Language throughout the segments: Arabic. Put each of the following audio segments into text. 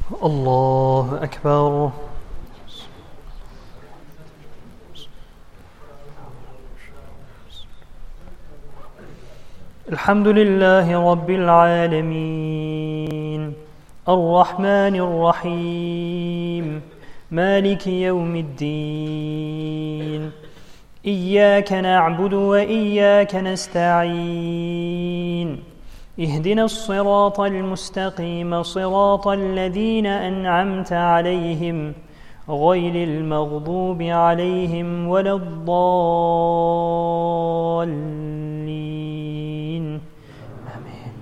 الله أكبر. الحمد لله رب العالمين الرحمن الرحيم مالك يوم الدين إياك نعبد وإياك نستعين اهدنا الصراط المستقيم صراط الذين أنعمت عليهم غير المغضوب عليهم ولا الضالين آمين.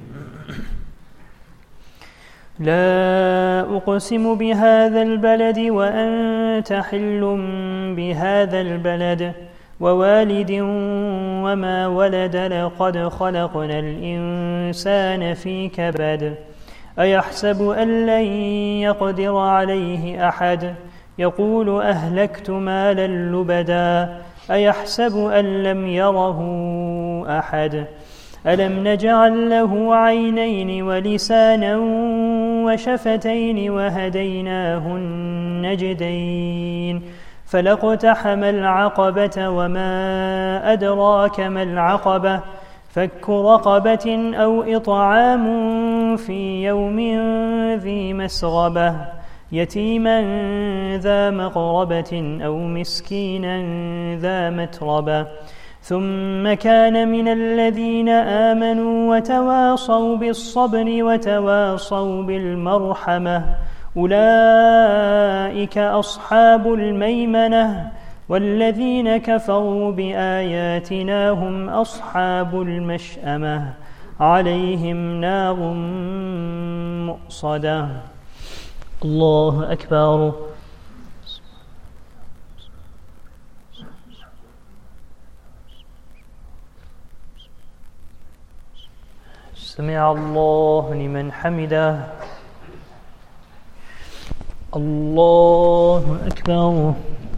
لا أقسم بهذا البلد وأنت حل بهذا البلد ووالد وما ولد لقد خلقنا الإنسان في كبد أيحسب أن لن يقدر عليه أحد يقول أهلكت مالا لبدا أيحسب أن لم يره أحد ألم نجعل له عينين ولسانا وشفتين وهديناه النجدين فلاقتحم العقبة وما أدراك ما العقبة فك رقبة أو إطعام في يوم ذي مسغبة يتيما ذا مقربة أو مسكينا ذا متربة ثم كان من الذين آمنوا وتواصوا بالصبر وتواصوا بالمرحمة أولئك أصحاب الميمنة والذين كفروا بآياتنا هم أصحاب المشأمة عليهم نار مؤصدة. الله أكبر. سمع الله لمن حمده. الله أكبر.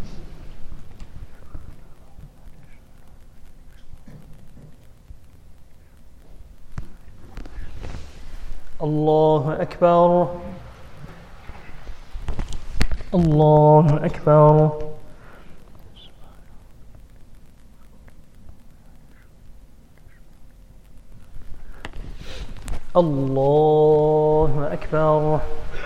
الله أكبر. الله أكبر. الله أكبر.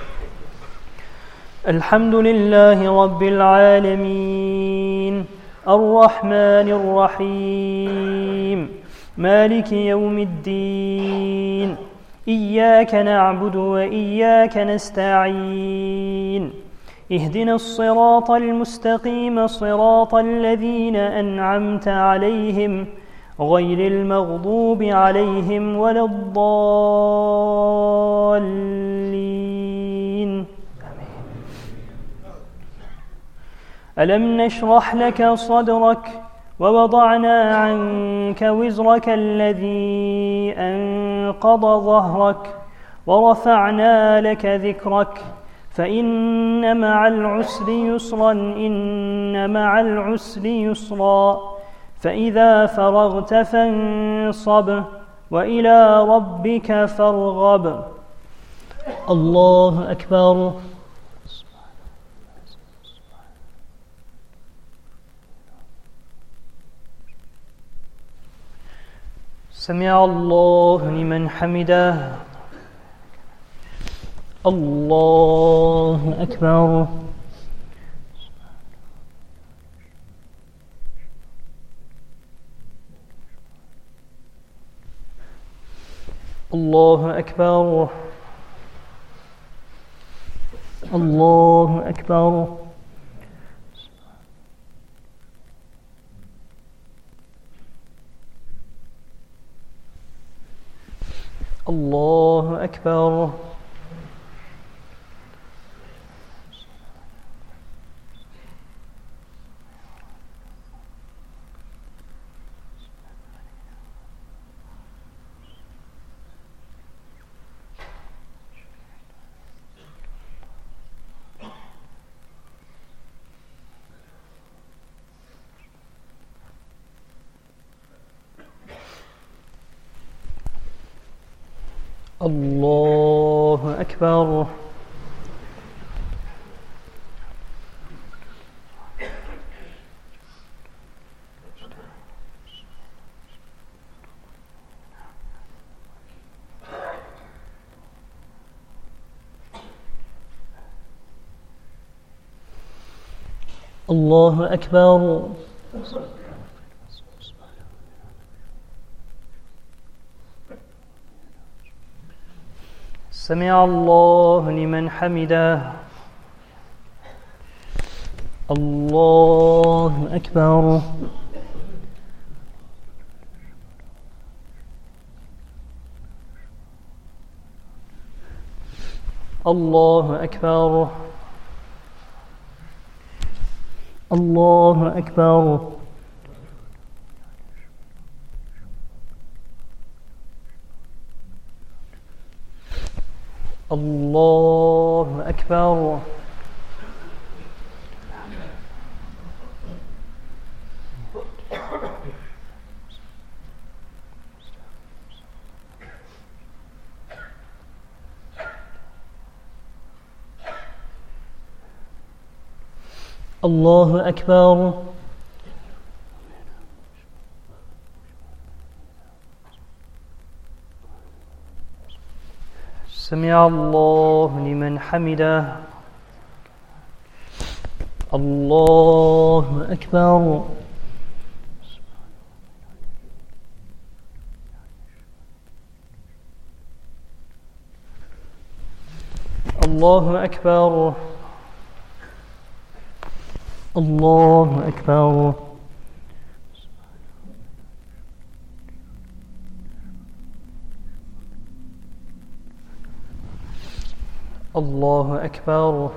الحمد لله رب العالمين الرحمن الرحيم مالك يوم الدين إياك نعبد وإياك نستعين اهدنا الصراط المستقيم صراط الذين أنعمت عليهم غير المغضوب عليهم ولا الضالين. ألم نشرح لك صدرك ووضعنا عنك وزرك الذي أنقض ظهرك ورفعنا لك ذكرك فإن مع العسر يسرا إن مع العسر يسرا فإذا فرغت فانصب وإلى ربك فارغب. الله أكبر. سمع الله لمن حمده. الله أكبر. الله أكبر. الله أكبر. الله أكبر. الله أكبر. الله أكبر. سمع الله لمن حمده. الله أكبر. الله أكبر. الله أكبر. الله أكبر. الله أكبر. سمع الله لمن حمده. الله أكبر. الله أكبر. الله أكبر. الله أكبر.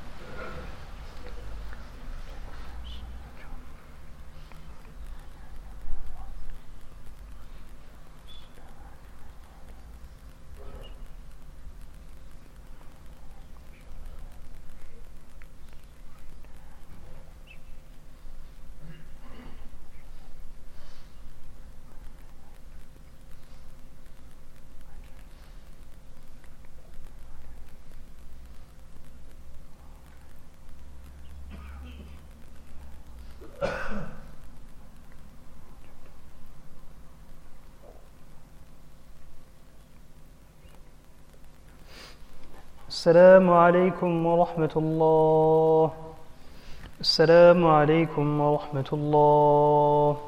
السلام عليكم ورحمة الله. السلام عليكم ورحمة الله.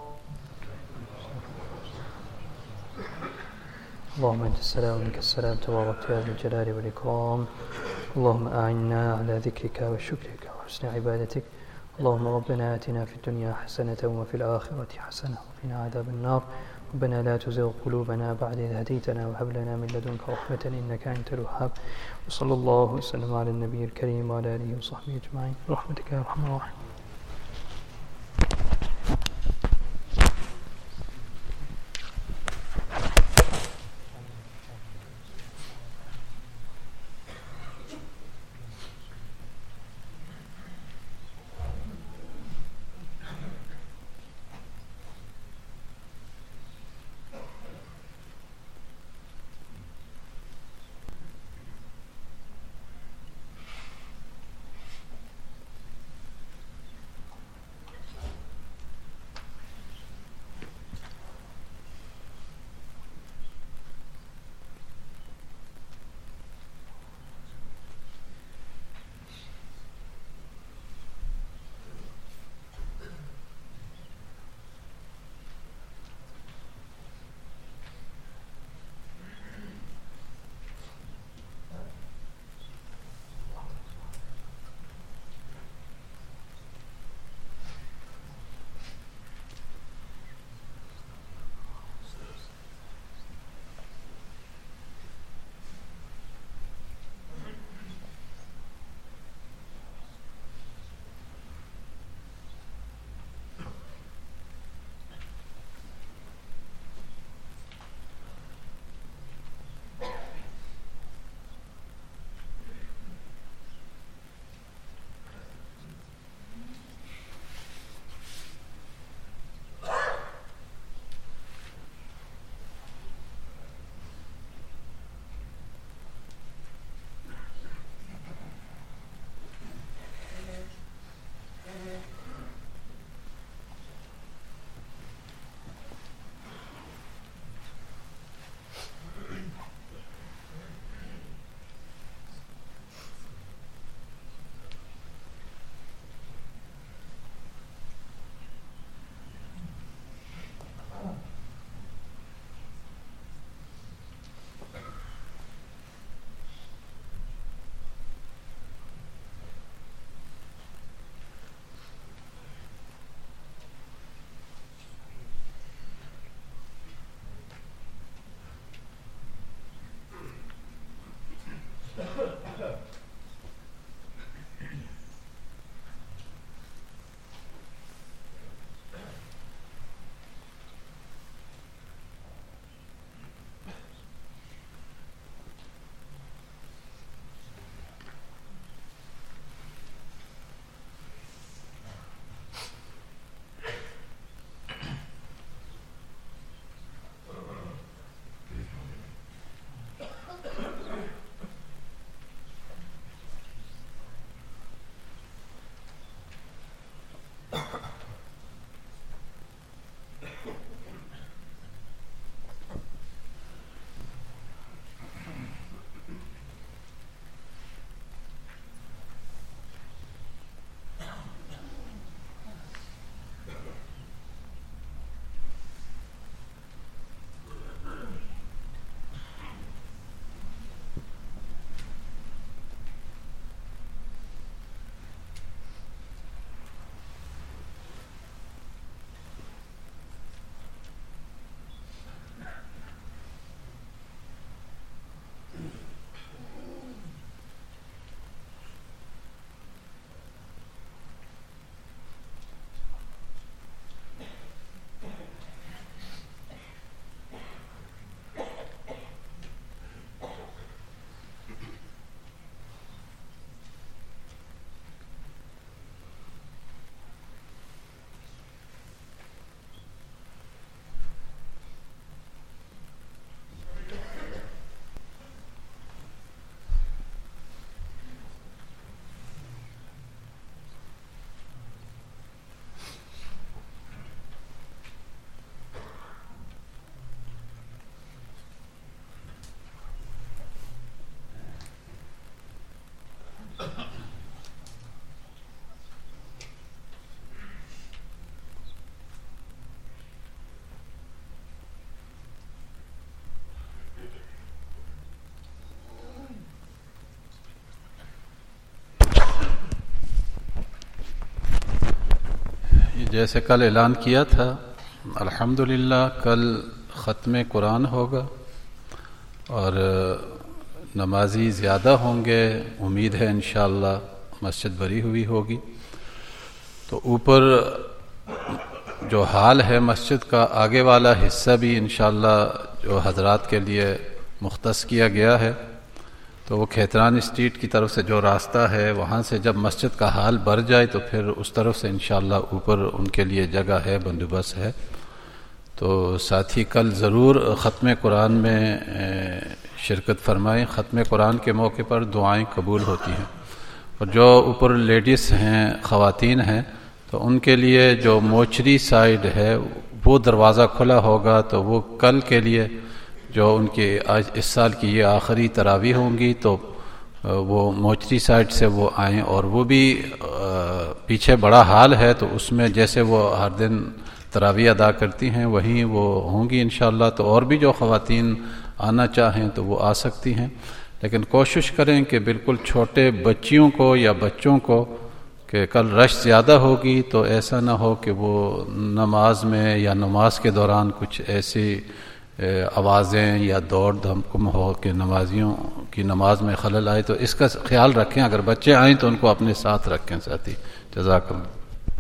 اللهم أنت السلام ومنك السلام تبارك يا ذا الجلال والإكرام. اللهم أعنا على ذكرك وشكرك وحسن عبادتك. اللهم ربنا آتنا في الدنيا حسنة وفي الآخرة حسنة وقنا عذاب النار. ربنا لا تزغ قلوبنا بعد إذ هديتنا وهب لنا من لدنك رحمة إنك أنت الوهاب. وصلى الله وسلم على النبي الكريم وعلى آله وصحبه أجمعين برحمتك يا أرحم الراحمين. जैसे कल ऐलान किया था, अल्हम्दुलिल्लाह कल ख़त्म कुरान होगा और नमाजी ज़्यादा होंगे। उम्मीद है इंशाअल्लाह मस्जिद भरी हुई होगी। तो ऊपर जो हाल है मस्जिद का, आगे वाला हिस्सा भी इंशाअल्लाह जो हजरात के लिए मुख्तस किया गया है, तो वो खेतरान स्ट्रीट की तरफ से जो रास्ता है वहाँ से जब मस्जिद का हाल भर जाए तो फिर उस तरफ से इंशाअल्लाह ऊपर उनके लिए जगह है, बंदोबस्त है। तो साथी कल ज़रूर ख़त्म कुरान में शिरकत फरमाएँ। ख़त्म कुरान के मौके पर दुआएं कबूल होती हैं। और जो ऊपर लेडीज़ हैं, ख़वातीन हैं, तो उनके लिए जो मोचरी साइड है वो दरवाज़ा खुला होगा। तो वो कल के लिए जो उनके आज इस साल की ये आखिरी तरावी होंगी, तो वो मोचरी साइड से वो आएँ। और वो भी पीछे बड़ा हाल है, तो उसमें जैसे वो हर दिन तरावी अदा करती हैं वहीं वो होंगी इंशाअल्लाह। तो और भी जो ख़वातीन आना चाहें तो वो आ सकती हैं, लेकिन कोशिश करें कि बिल्कुल छोटे बच्चियों को या बच्चों को, कि कल रश ज़्यादा होगी तो ऐसा ना हो कि वो नमाज में या नमाज के दौरान कुछ ऐसी आवाज़ें या दौड़ धमकम हो कि नमाजियों की नमाज में खलल आए। तो इसका ख्याल रखें। अगर बच्चे आएँ तो उनको अपने साथ रखें साथी। जज़ाकल्लाह।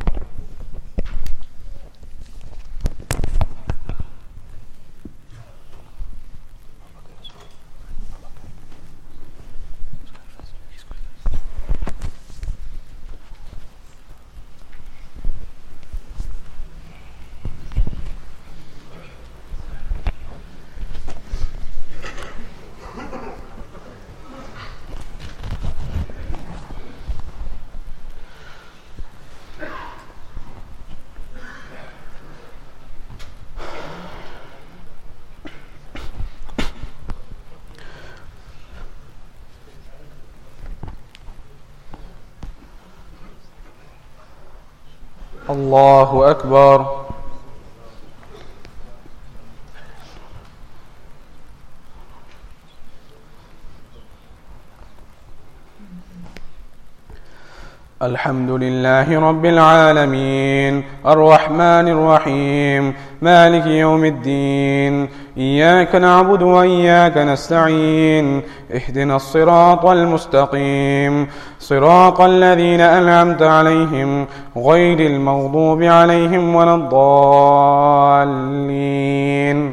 الله أكبر. الحمد لله رب العالمين الرحمن الرحيم مالك يوم الدين إياك نعبد وإياك نستعين اهدنا الصراط المستقيم صراط الذين أنعمت عليهم غير المغضوب عليهم ولا الضالين.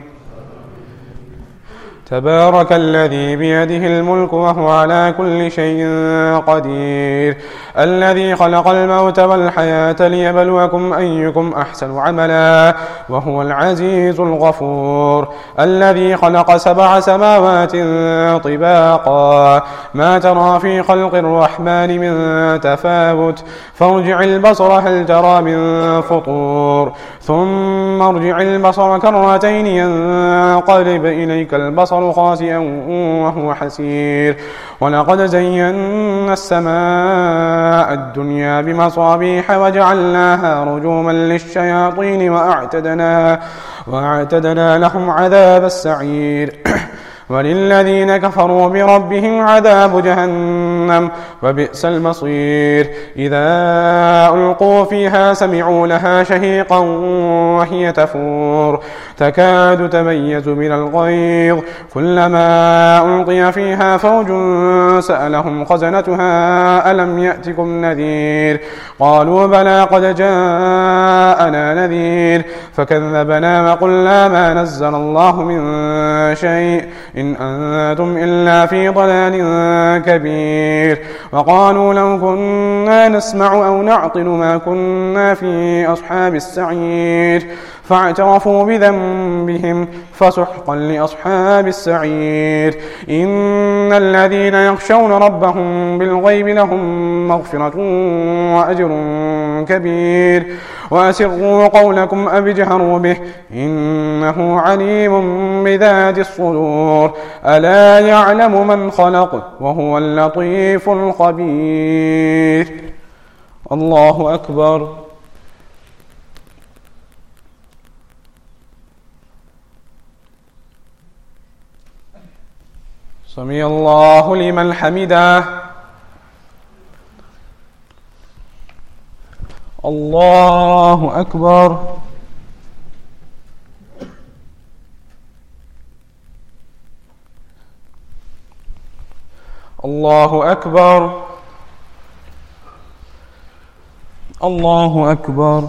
تبارك الذي بيده الملك وهو على كل شيء قدير الذي خلق الموت والحياة ليبلوكم أيكم أحسن عملا وهو العزيز الغفور الذي خلق 7 سماوات طباقا ما ترى في خلق الرحمن من تفاوت فارجع البصر هل ترى من فطور ثم ارجع البصر كرتين ينقلب إليك البصر خاسئا وهو حسير ولقد زينا السماء الدنيا بمصابيح وجعلناها رجوما للشياطين وأعتدنا لهم عذاب السعير وللذين كفروا بربهم عذاب جهنم وبئس المصير إذا ألقوا فيها سمعوا لها شهيقا وهي تفور تكاد تميز من الغيظ كلما ألقي فيها فوج سألهم خزنتها ألم يأتكم نذير قالوا بلى قد جاءنا نذير فكذبنا وقلنا ما نزل الله من شيء إن أنتم إلا في ضلال كبير وقالوا لو كنا نسمع أو نعقل ما كنا في أصحاب السعير فاعترفوا بذنبهم فسحقا لأصحاب السعير إن الذين يخشون ربهم بالغيب لهم مغفرة وأجر كبير وأسروا قولكم أو اجهروا به إنه عليم بذات الصدور ألا يعلم من خلق وهو اللطيف الخبير. الله أكبر. سمع الله لمن حمده. الله أكبر. الله أكبر. الله أكبر.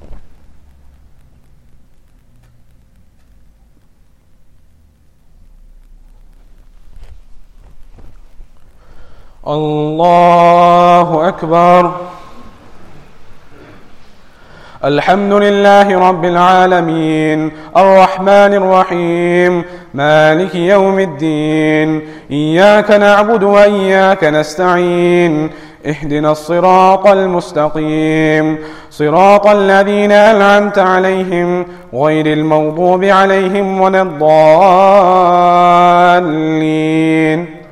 الله أكبر. الحمد لله رب العالمين الرحمن الرحيم مالك يوم الدين إياك نعبد وإياك نستعين اهدنا الصراط المستقيم صراط الذين أنعمت عليهم غير المغضوب عليهم ولا الضالين.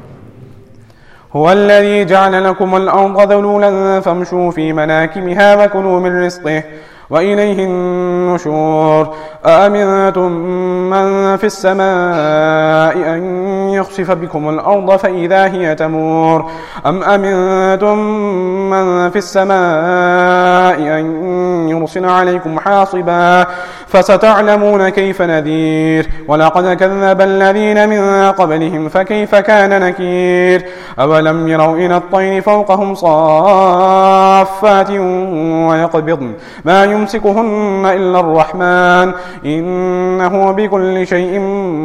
هو الذي جعل لكم الأرض ذلولا فامشوا في مناكبها وكلوا من رزقه وإليه النشور. أأمنتم من في السماء أن يخسف بكم الأرض فإذا هي تمور أم أمنتم من في السماء أن يرسل عليكم حاصبا فستعلمون كيف نذير. ولقد كذب الذين من قبلهم فكيف كان نكير. أولم يروا إلى الطير فوقهم صافات ويقبضن ما يمسكهن إلا الرحمن إنه بكل شيء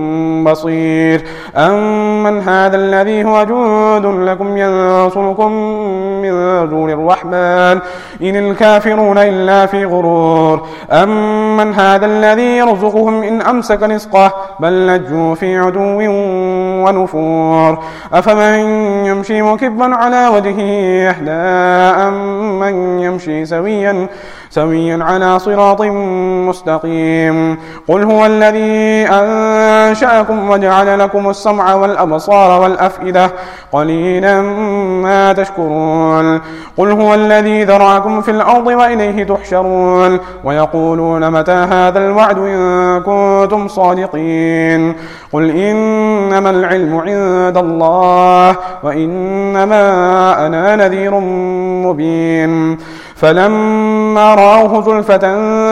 بصير. أمن هذا الذي هو جند لكم ينصركم من دون الرحمن إن الكافرون إلا في غرور. أمن هذا الذي يرزقهم إن أمسك رزقه بل لجوا في عدو ونفور. أفمن يمشي مكبا على وجهه يهدى أمن يمشي سويا على صراط مستقيم. قل هو الذي أنشأكم وجعل لكم السمع والأبصار والأفئدة قليلا ما تشكرون. قل هو الذي ذرأكم في الأرض وإليه تحشرون. ويقولون متى هذا الوعد إن كنتم صادقين. قل إنما العلم عند الله وإنما أنا نذير مبين. فلما رأوه زلفة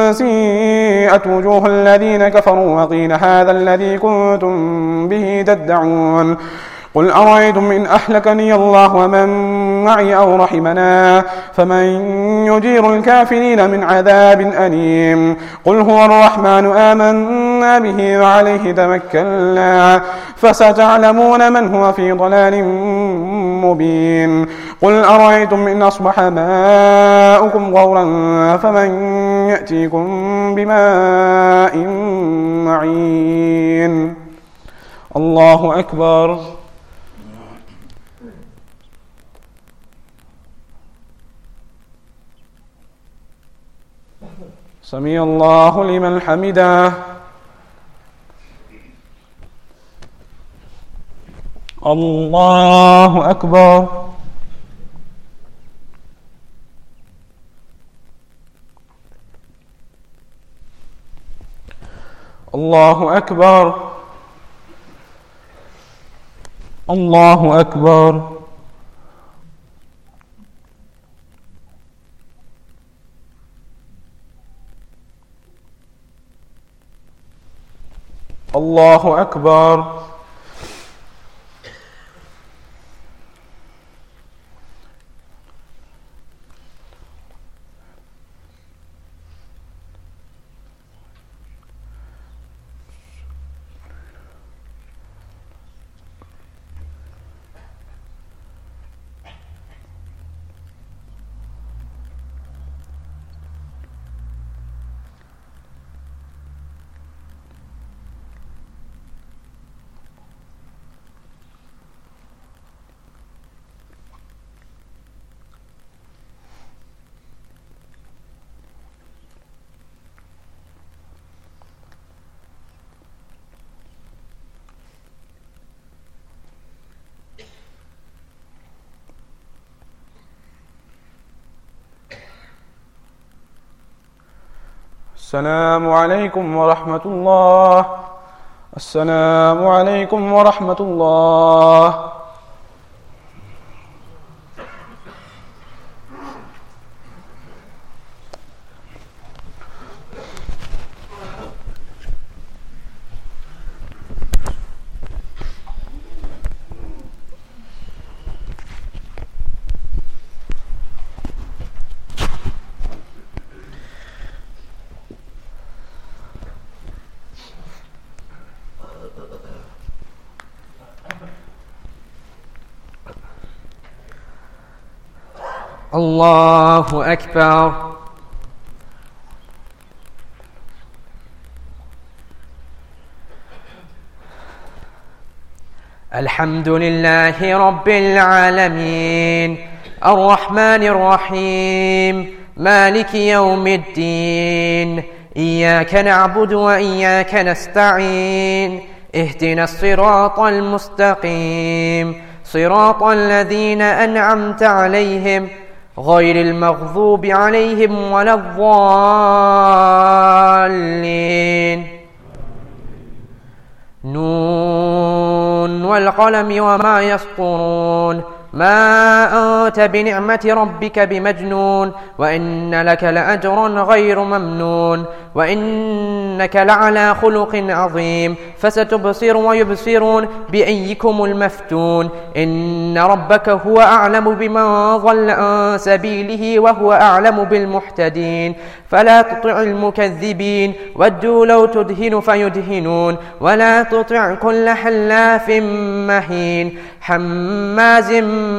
سيئت وجوه الذين كفروا وقيل هذا الذي كنتم به تدعون. قل أرأيتم إن أهلكني الله ومن معي أو رحمنا فمن يجير الكافرين من عذاب أليم. قل هو الرحمن آمنا به وعليه توكلنا فستعلمون من هو في ضلال مبين. قل أرأيتم إن أصبح ماؤكم غورا فمن يأتيكم بماء معين. الله أكبر. سمع الله لمن حمده. الله أكبر. الله أكبر. الله أكبر. الله أكبر. السلام عليكم ورحمة الله. السلام عليكم ورحمة الله. الله أكبر. الحمد لله رب العالمين الرحمن الرحيم مالك يوم الدين إياك نعبد وإياك نستعين اهدنا الصراط المستقيم صراط الذين أنعمت عليهم غير المغضوب عليهم ولا الضالين. نون والقلم وما يسطرون ما أنت بنعمة ربك بمجنون وإن لك لأجرا غير ممنون وإنك لعلى خلق عظيم فستبصر ويبصرون بأيكم المفتون إن ربك هو أعلم بمن ضل عن سبيله وهو أعلم بالمهتدين فلا تطع المكذبين ودوا لو تدهن فيدهنون ولا تطع كل حلاف مهين حماز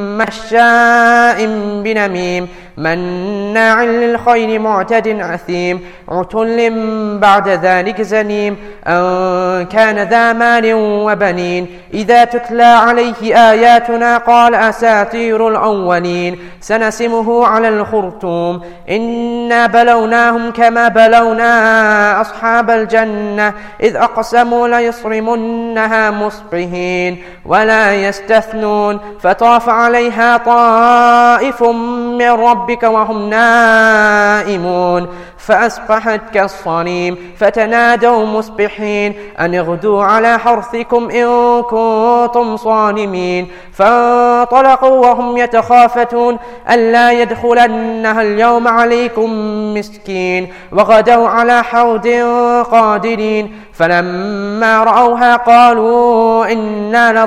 مشاء بنميم مناع للخير معتد أثيم عتل بعد ذلك زنيم أن كان ذا مال وبنين إذا تتلى عليه آياتنا قال أساطير الأولين سنسمه على الخرطوم إنا بلوناهم كما بلونا أصحاب الجنة إذ أقسموا ليصرمنها مصبحين ولا يستثنون فطاف عليها طائف من ربك وهم نائمون فأصبحت كالصريم فتنادوا مصبحين أن اغدوا على حرثكم إن كنتم صارمين فانطلقوا وهم يتخافتون ألا يدخلنها اليوم عليكم مسكين وغدوا على حوض قادرين فلما رأوها قالوا إنا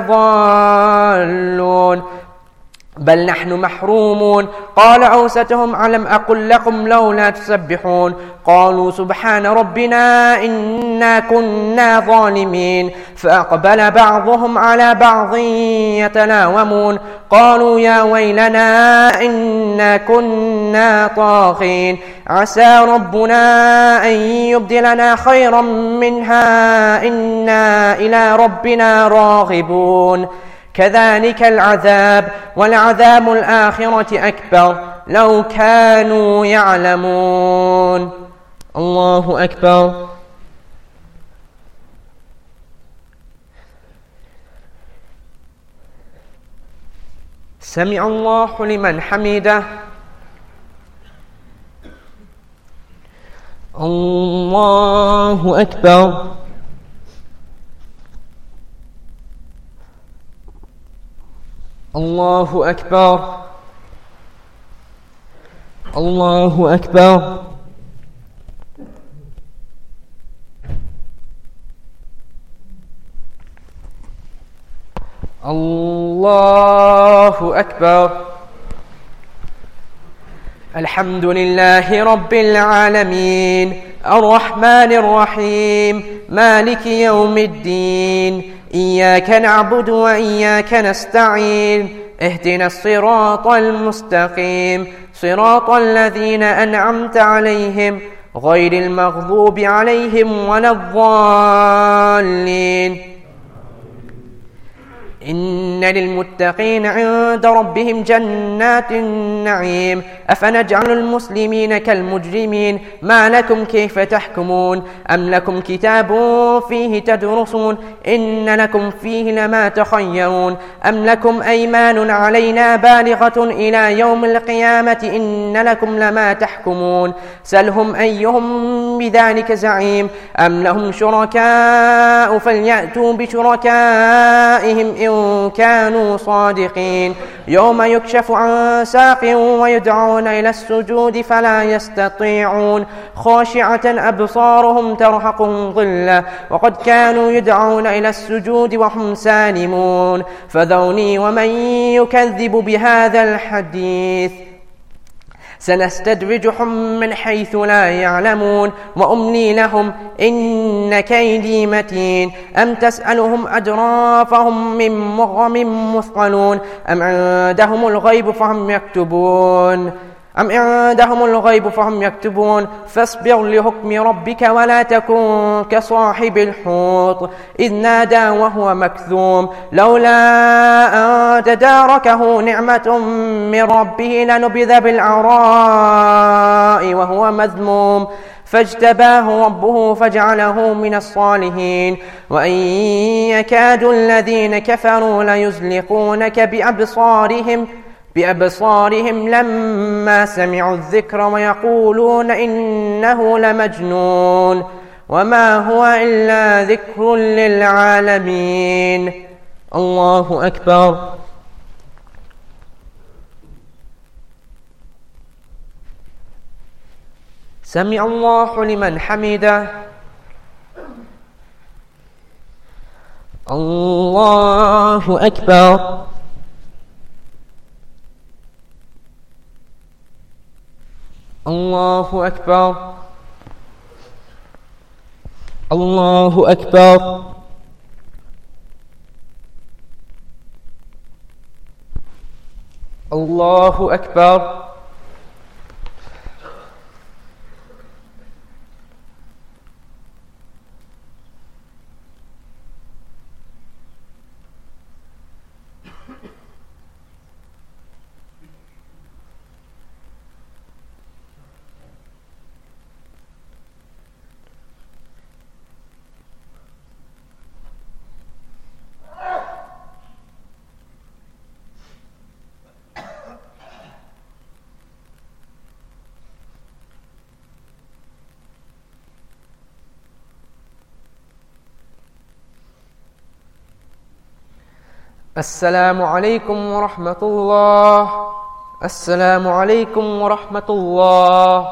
لضالون بل نحن محرومون قال أوستهم ألم أقل لكم لولا تسبحون قالوا سبحان ربنا إنا كنا ظالمين فأقبل بعضهم على بعض يتلاومون قالوا يا ويلنا إنا كنا طاغين عسى ربنا أن يبدلنا خيرا منها إنا إلى ربنا راغبون كذلك العذاب ولعذاب الآخرة أكبر لو كانوا يعلمون. الله أكبر. سمع الله لمن حمده. الله أكبر. الله أكبر. الله أكبر. الله أكبر. الحمد لله رب العالمين الرحمن الرحيم مالك يوم الدين إياك نعبد وإياك نستعين اهدنا الصراط المستقيم صراط الذين أنعمت عليهم غير المغضوب عليهم ولا الضالين. إن للمتقين عند ربهم جنات النعيم أفنجعل المسلمين كالمجرمين ما لكم كيف تحكمون أم لكم كتاب فيه تدرسون إن لكم فيه لما تخيرون أم لكم أيمان علينا بالغة إلى يوم القيامة إن لكم لما تحكمون سلهم أيهم بذلك زعيم أم لهم شركاء فليأتوا بشركائهم إن كانوا صادقين يوم يكشف عن ساق ويدعون إلى السجود فلا يستطيعون خاشعة أبصارهم ترهقهم ظلة وقد كانوا يدعون إلى السجود وهم سالمون فذرني ومن يكذب بهذا الحديث سنستدرجهم من حيث لا يعلمون وأملي لهم إن كيدي متين أم تسألهم أجرا فهم من مغرم مثقلون أم عندهم الغيب فهم يكتبون فاصبر لحكم ربك ولا تكن كصاحب الحوت إذ نادى وهو مكذوم لولا أن تداركه نعمة من ربه لنبذ بالعراء وهو مذموم فاجتباه ربه فجعله من الصالحين وإن يكاد الذين كفروا ليزلقونك بأبصارهم لما سمعوا الذكر ويقولون إنه لمجنون وما هو إلا ذكر للعالمين. الله أكبر. سمع الله لمن حمده. الله أكبر. الله أكبر. الله أكبر. الله أكبر. السلام عليكم ورحمة الله. السلام عليكم ورحمة الله.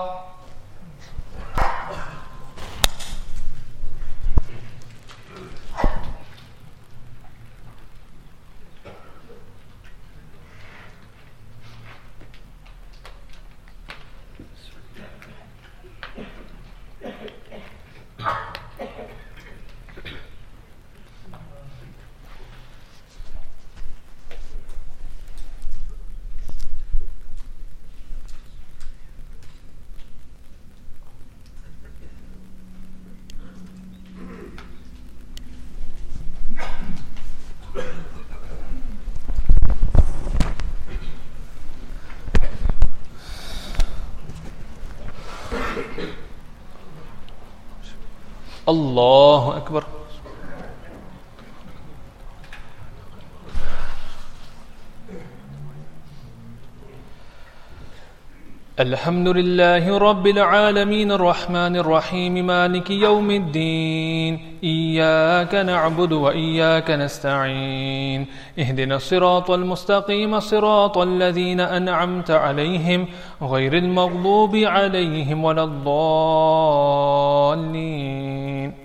الله أكبر. الحمد لله رب العالمين الرحمن الرحيم مالك يوم الدين إياك نعبد وإياك نستعين اهدنا الصراط المستقيم صراط الذين أنعمت عليهم غير المغضوب عليهم ولا الضالين.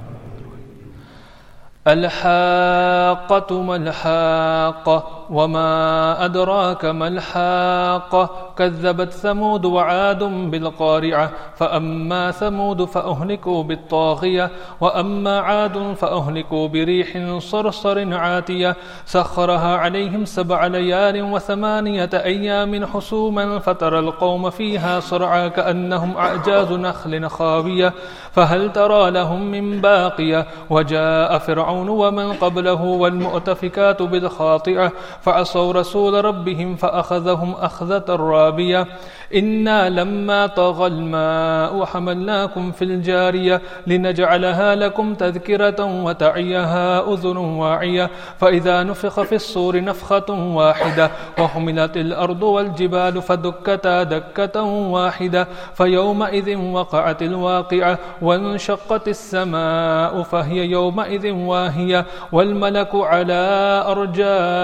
الحاقة ما الحاقة وما أدراك ما الحاقة كذبت ثمود وعاد بالقارعة فأما ثمود فأهلكوا بالطاغية وأما عاد فأهلكوا بريح صرصر عاتية سخرها عليهم 7 ليال و8 أيام حسوما فترى القوم فيها صرعا كأنهم أعجاز نخل خاوية فهل ترى لهم من باقية وجاء فرعون ومن قبله والمؤتفكات بالخاطئة فعصوا رسول ربهم فأخذهم أخذة رابية إنا لما طغى الماء حملناكم في الجارية لنجعلها لكم تذكرة وتعيها أذن واعية فإذا نفخ في الصور نفخة واحدة وحملت الأرض والجبال فدكتا دكة واحدة فيومئذ وقعت الواقعة وانشقت السماء فهي يومئذ واهية والملك على أرجائها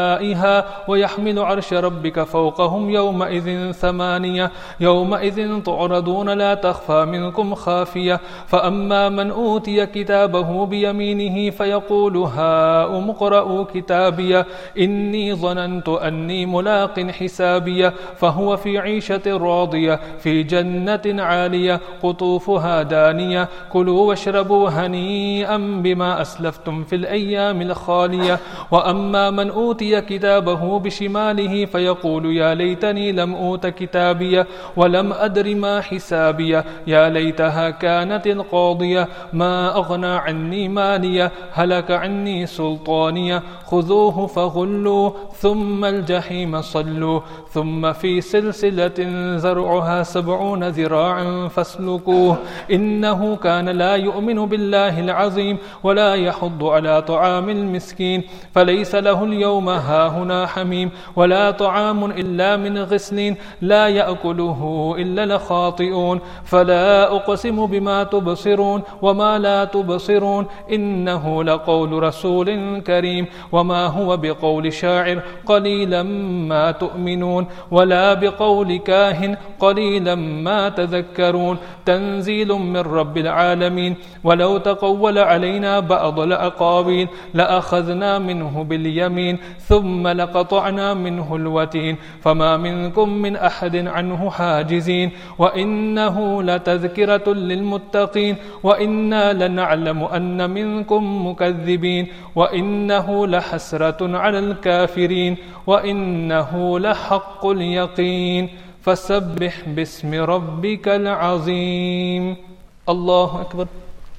جثاها ويحمل عرش ربك فوقهم يومئذ ثمانية يومئذ تعرضون لا تخفى منكم خافية فأما من أوتي كتابه بيمينه فيقول هاؤم اقرءوا كتابي إني ظننت أني ملاق حسابي فهو في عيشة راضية في جنة عالية قطوفها دانية كلوا واشربوا هنيئا بما أسلفتم في الأيام الخالية وأما من أوتي كتابه بشماله فيقول يا ليتني لم أوت كتابي ولم أدر ما حسابي يا ليتها كانت القاضية ما أغنى عني مالية هلك عني سلطانية خذوه فغلوا ثم الجحيم صلوا ثم في سلسلة زرعها 70 ذراعا فاسلكوه إنه كان لا يؤمن بالله العظيم ولا يحض على طعام المسكين فليس له اليوم هاهنا حميم ولا طعام إلا من غسلين لا يأكله إلا الخاطئون فلا أقسم بما تبصرون وما لا تبصرون إنه لقول رسول كريم وما هو بقول شاعر قليلا ما تؤمنون ولا بقول كاهن قليلا ما تذكرون تنزيل من رب العالمين ولو تقول علينا بعض الأقاويل لأخذنا منه باليمين ثم لقطعنا منه الوتين فما منكم من أحد عنه حاجزين وإنه لتذكرة للمتقين وإنا لنعلم أن منكم مكذبين وإنه لحسرة على الكافرين وإنه لحق اليقين فسبح باسم ربك العظيم الله أكبر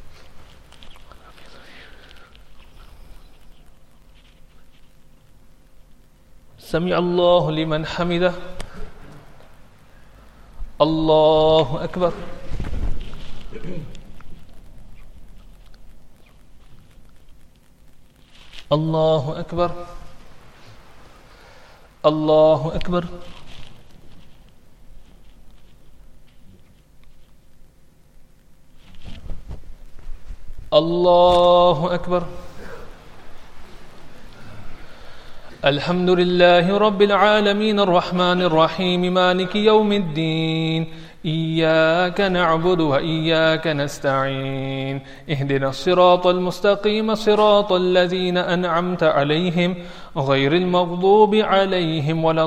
سمع الله لمن حمده الله أكبر الله أكبر الله أكبر الله أكبر الحمد لله رب العالمين الرحمن الرحيم مالك يوم الدين إياك نعبد وإياك نستعين اهدنا الصراط المستقيم صراط الذين أنعمت عليهم غير المغضوب عليهم ولا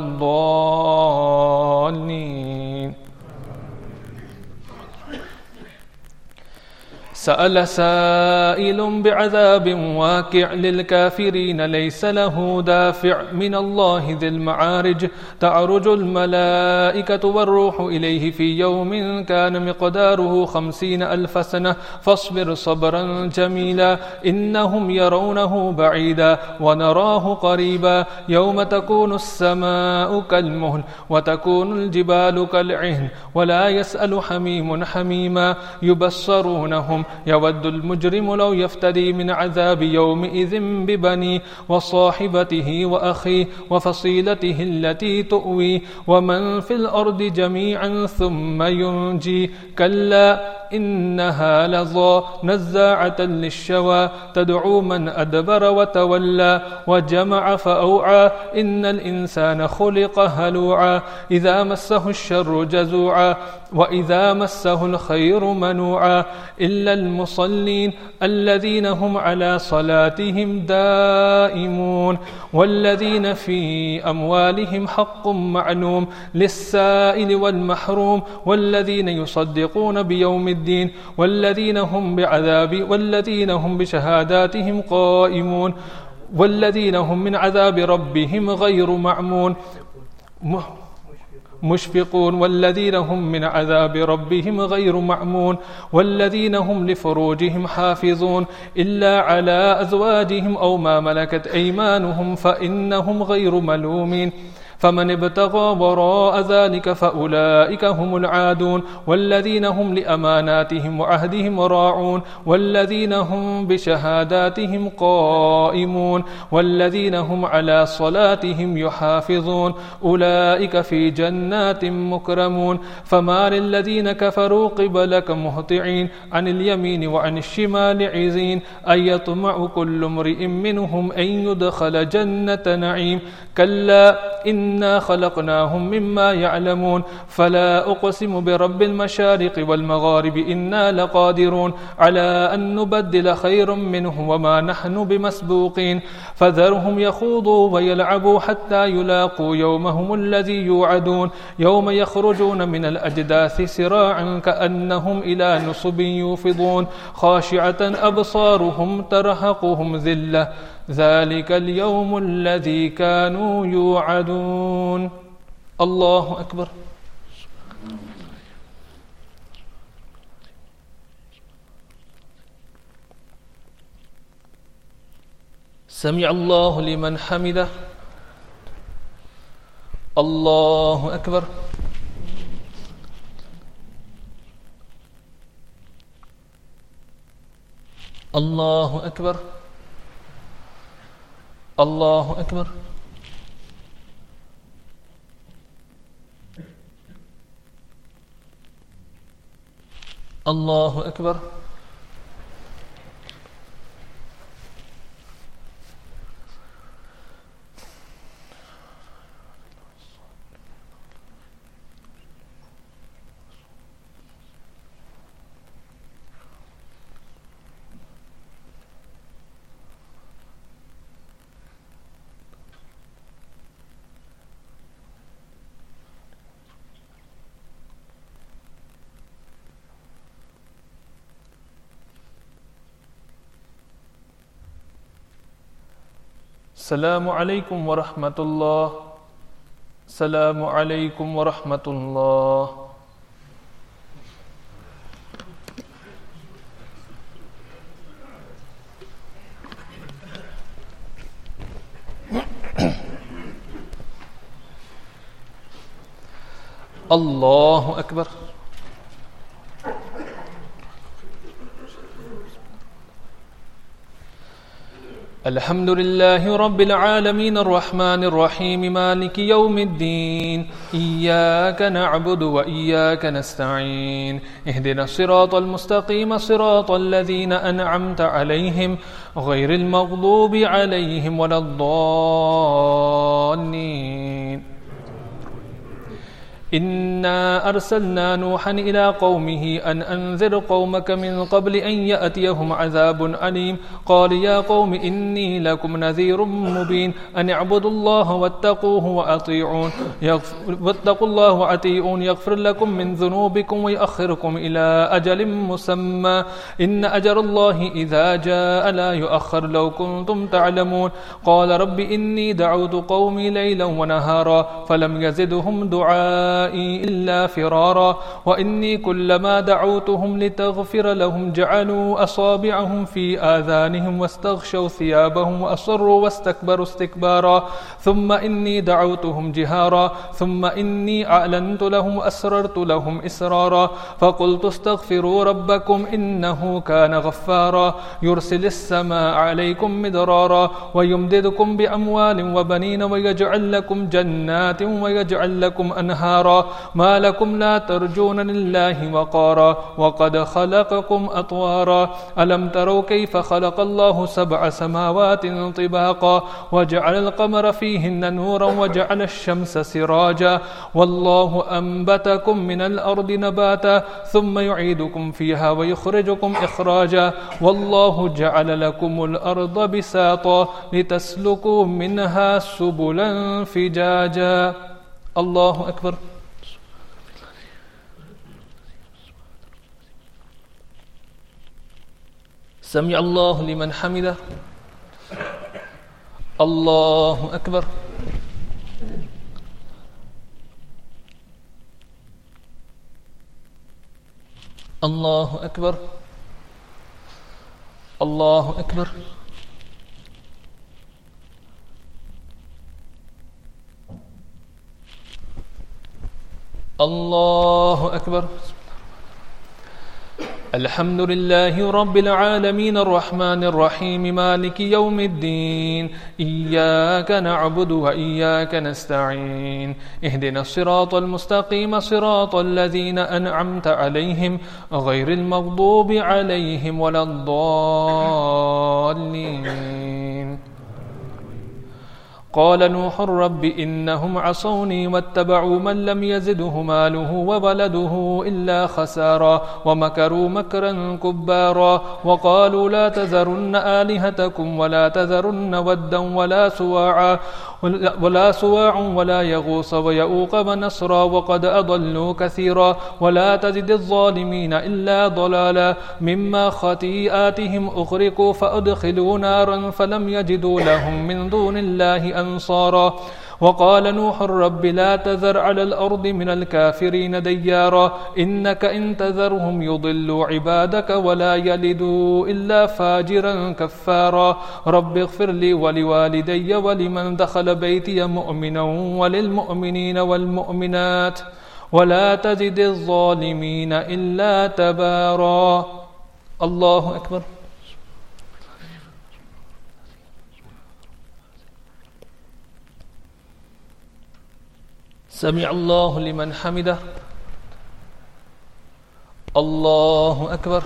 الضالين سأل سائل بعذاب واقع للكافرين ليس له دافع من الله ذي المعارج تعرج الملائكة والروح إليه في يوم كان مقداره 50,000 سنة فاصبر صبرا جميلا إنهم يرونه بعيدا ونراه قريبا يوم تكون السماء كالمهل وتكون الجبال كالعهن ولا يسأل حميم حميما يبصرونهم يود المجرم لو يفتدي من عذاب يومئذ ببنيه وصاحبته وأخيه وفصيلته التي تؤوي ومن في الأرض جميعا ثم ينجي كلا إنها لظى نزاعة للشوى تدعو من أدبر وتولى وجمع فأوعى إن الإنسان خلق هلوعا إذا مسه الشر جزوعا وإذا مسه الخير منوعا إلا المصلين الذين هم على صلاتهم دائمون والذين في أموالهم حق معلوم للسائل والمحروم والذين يصدقون بيوم الدين والذين هم بشهاداتهم قائمون والذين هم من عذاب ربهم غير معمون مشفقون والذين هم من عذاب ربهم غير معمون والذين هم لفروجهم حافظون إلا على أزواجهم أو ما ملكت أيمانهم فإنهم غير ملومين فمن ابتغى وراء ذلك فأولئك هم العادون والذين هم لأماناتهم وعهدهم راعون والذين هم بشهاداتهم قائمون والذين هم على صلاتهم يحافظون أولئك في جنات مكرمون فما للذين كفروا قبلك مهطعين عن اليمين وعن الشمال عزين أن يطمع كل امرئ منهم أن يدخل جنة نعيم كلا إنا خلقناهم مما يعلمون فلا أقسم برب المشارق والمغارب إنا لقادرون على أن نبدل خير منهم وما نحن بمسبوقين فذرهم يخوضوا ويلعبوا حتى يلاقوا يومهم الذي يوعدون يوم يخرجون من الأجداث سراعا كأنهم إلى نصب يوفضون خاشعة أبصارهم ترهقهم ذلة ذلك اليوم الذي كانوا يوعدون. الله أكبر. سمع الله لمن حمده. الله أكبر. الله أكبر. الله أكبر. الله أكبر. السلام عليكم ورحمة الله. السلام عليكم ورحمة الله. الله أكبر. الحمد لله رب العالمين الرحمن الرحيم مالك يوم الدين إياك نعبد وإياك نستعين اهدنا الصراط المستقيم صراط الذين أنعمت عليهم غير المغضوب عليهم ولا الضالين. إنا أرسلنا نوحا إلى قومه أن أنذر قومك من قبل أن يأتيهم عذاب أليم قال يا قوم إني لكم نذير مبين أن اعبدوا الله واتقوه واتقوا الله وأطيعون يغفر لكم من ذنوبكم ويؤخركم إلى أجل مسمى إن أجل الله إذا جاء لا يؤخر لو كنتم تعلمون قال رب إني دعوت قومي ليلا ونهارا فلم يزدهم دعائي إلا فرارا وإني كلما دعوتهم لتغفر لهم جعلوا أصابعهم في آذانهم واستغشوا ثيابهم وأصروا واستكبروا استكبارا ثم إني دعوتهم جهارا ثم إني أعلنت لهم وأسررت لهم إسرارا فقلت استغفروا ربكم إنه كان غفارا يرسل السماء عليكم مدرارا ويمددكم بأموال وبنين ويجعل لكم جنات ويجعل لكم أنهارا ما لكم لا ترجون لله وقارا وقد خلقكم أطوارا ألم تروا كيف خلق الله 7 سماوات طباقا وجعل القمر فيهن نورا وجعل الشمس سراجا والله أنبتكم من الأرض نباتا ثم يعيدكم فيها ويخرجكم إخراجا والله جعل لكم الأرض بساطا لتسلكوا منها سبلا فجاجا. الله أكبر. سمع الله لمن حمده. الله أكبر. الله أكبر. الله أكبر. الله أكبر. الحمد لله رب العالمين الرحمن الرحيم مالك يوم الدين إياك نعبد وإياك نستعين اهدنا الصراط المستقيم صراط الذين أنعمت عليهم غير المغضوب عليهم ولا الضالين. قال نوح رب إنهم عصوني واتبعوا من لم يزده ماله وولده إلا خسارا ومكروا مكرا كبارا وقالوا لا تذرن آلهتكم ولا تذرن ودا ولا سواعا ولا يغوص ويعوق ونسرا وقد أضلوا كثيرا ولا تزد الظالمين إلا ضلالا مما خطيئاتهم أغرقوا فأدخلوا نارا فلم يجدوا لهم من دون الله أنصارا. وقال نوح رب لا تذر على الأرض من الكافرين ديارا إنك إن تذرهم يضلوا عبادك ولا يلدوا إلا فاجرا كفارا. رب اغفر لي ولوالدي ولمن دخل بيتي مؤمنا وللمؤمنين والمؤمنات ولا تزد الظالمين إلا تبارا. الله أكبر. سمع الله لمن حمده. الله أكبر.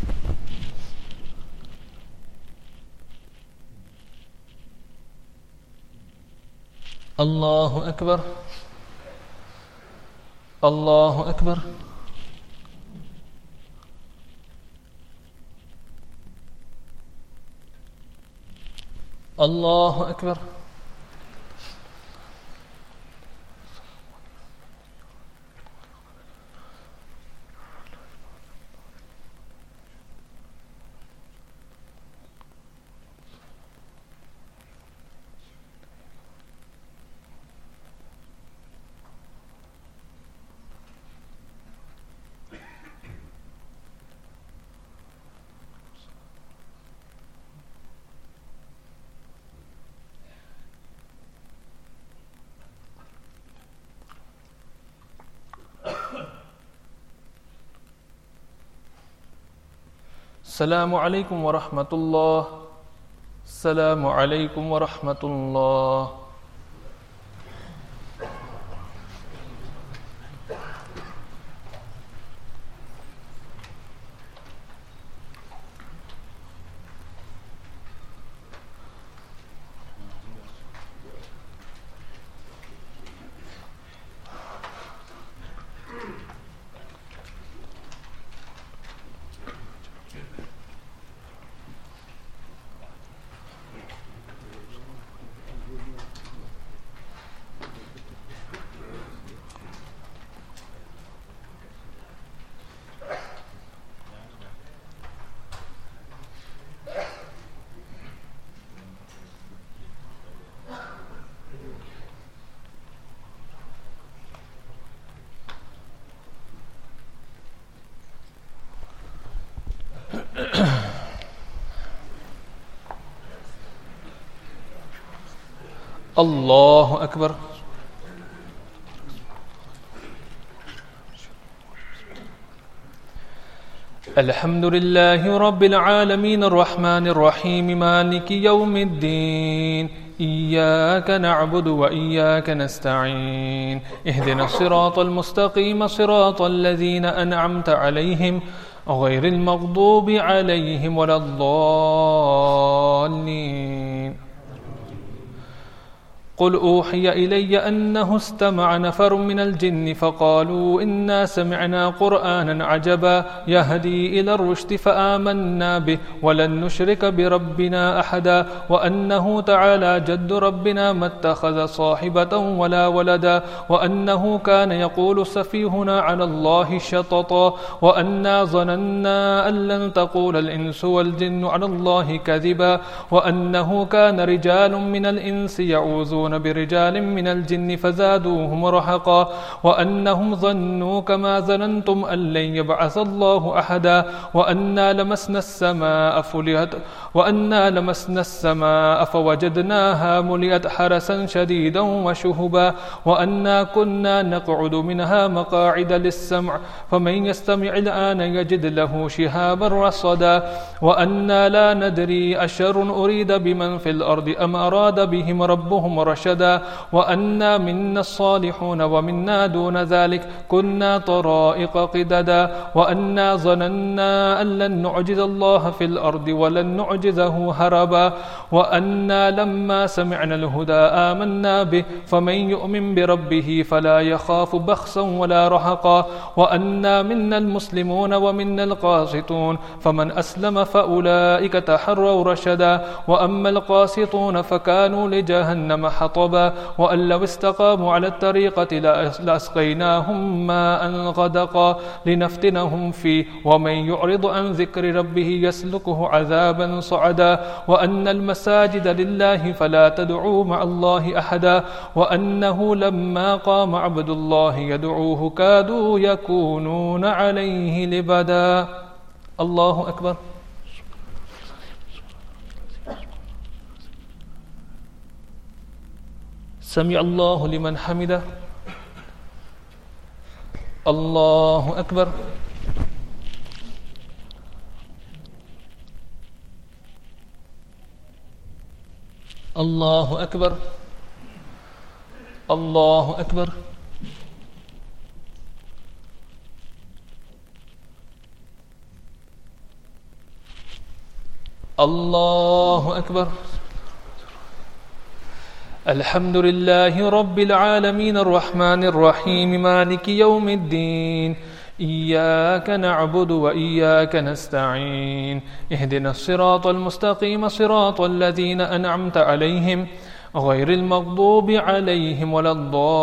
الله أكبر. الله أكبر. الله أكبر. السلام عليكم ورحمة الله. السلام عليكم ورحمة الله. الله أكبر. الحمد لله رب العالمين الرحمن الرحيم مالك يوم الدين إياك نعبد وإياك نستعين اهدنا الصراط المستقيم صراط الذين أنعمت عليهم غير المغضوب عليهم ولا الضالين. قل أوحي إلي أنه استمع نفر من الجن فقالوا إنا سمعنا قرآنا عجبا يهدي إلى الرشد فآمنا به ولن نشرك بربنا أحدا وأنه تعالى جد ربنا ما اتخذ صاحبة ولا ولدا وأنه كان يقول سفيهنا على الله شططا وأنا ظننا أن لن تقول الإنس والجن على الله كذبا وأنه كان رجال من الإنس يعوذون يستعيذون برجال من الجن فزادوهم رهقا وأنهم ظنوا كما ظننتم أن لن يبعث الله أحدا وأنا لمسنا السماء فوجدناها ملئت حرسا شديدا وشهبا وأنا كنا نقعد منها مقاعد للسمع فمن يستمع الآن يجد له شهابا رصدا وأنا لا ندري أشر أريد بمن في الأرض أم أراد بهم ربهم رشدا وأنا منا الصالحون ومنا دون ذلك كنا طرائق قددا وأنا ظننا أن لن نعجز الله في الأرض ولن نعجزه هربا وأنا لما سمعنا الهدى آمنا به فمن يؤمن بربه فلا يخاف بخسا ولا رهقا وأنا منا المسلمون ومنا القاسطون فمن أسلم فأولئك تحروا رشدا وأما القاسطون فكانوا لجهنم حطبا وأن لو استقاموا على الطريقة لأسقيناهم ماء غدقا لنفتنهم فيه ومن يعرض عن ذكر ربه يسلكه عذابا صعدا وأن المساجد لله فلا تدعوا مع الله أحدا وأنه لما قام عبد الله يدعوه كادوا يكونون عليه لبدا. الله أكبر. سمع الله لمن حمده. الله أكبر. الله أكبر. الله أكبر. الله أكبر. الحمد لله رب العالمين الرحمن الرحيم مالك يوم الدين إياك نعبد وإياك نستعين اهدنا الصراط المستقيم صراط الذين أنعمت عليهم غير المغضوب عليهم ولا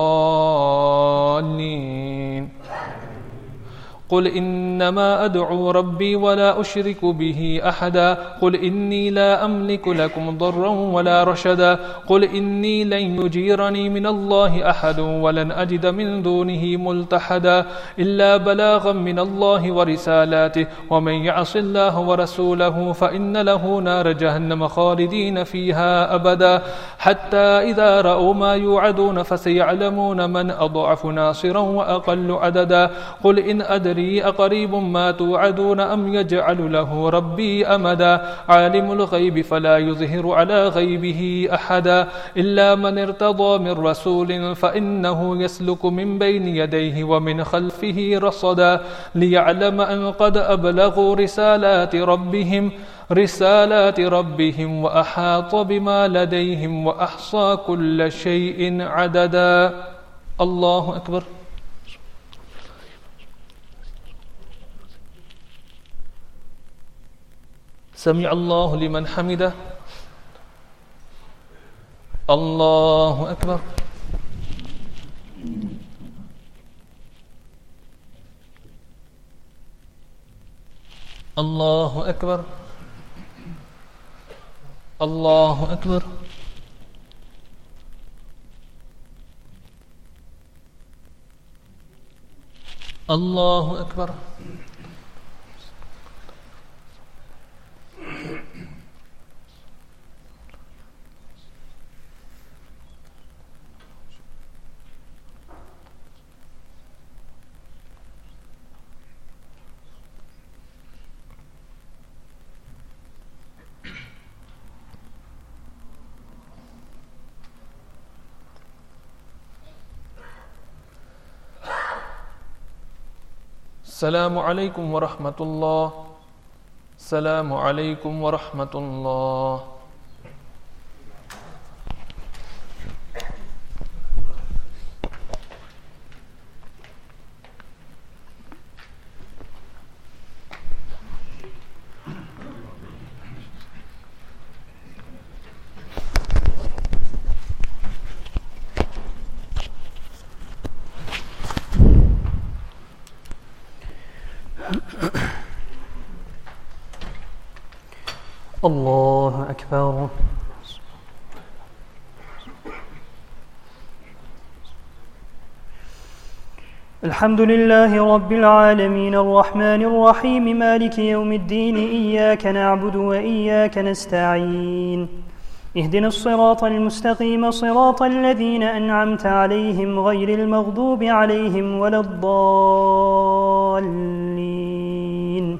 الضالين. قل إنما أدعو ربي ولا أشرك به أحدا قل إني لا أملك لكم ضرا ولا رشدا قل إني لن يجيرني من الله أحد ولن أجد من دونه ملتحدا إلا بلاغا من الله ورسالاته ومن يعص الله ورسوله فإن له نار جهنم خالدين فيها أبدا حتى إذا رأوا ما يوعدون فسيعلمون من أضعف ناصرا وأقل عددا قل إن أدري أقريب ما توعدون أم يجعل له ربي أمدا عالم الغيب فلا يظهر على غيبه أحدا إلا من ارتضى من رسول فإنه يسلك من بين يديه ومن خلفه رصدا ليعلم أن قد أبلغوا رسالات ربهم وأحاط بما لديهم وأحصى كل شيء عددا. الله أكبر. سمع الله لمن حمده. الله أكبر. الله أكبر. الله أكبر. الله أكبر. السلام عليكم ورحمة الله. السلام عليكم ورحمة الله. الله أكبر. الحمد لله رب العالمين الرحمن الرحيم مالك يوم الدين إياك نعبد وإياك نستعين اهدنا الصراط المستقيم صراط الذين أنعمت عليهم غير المغضوب عليهم ولا الضالين.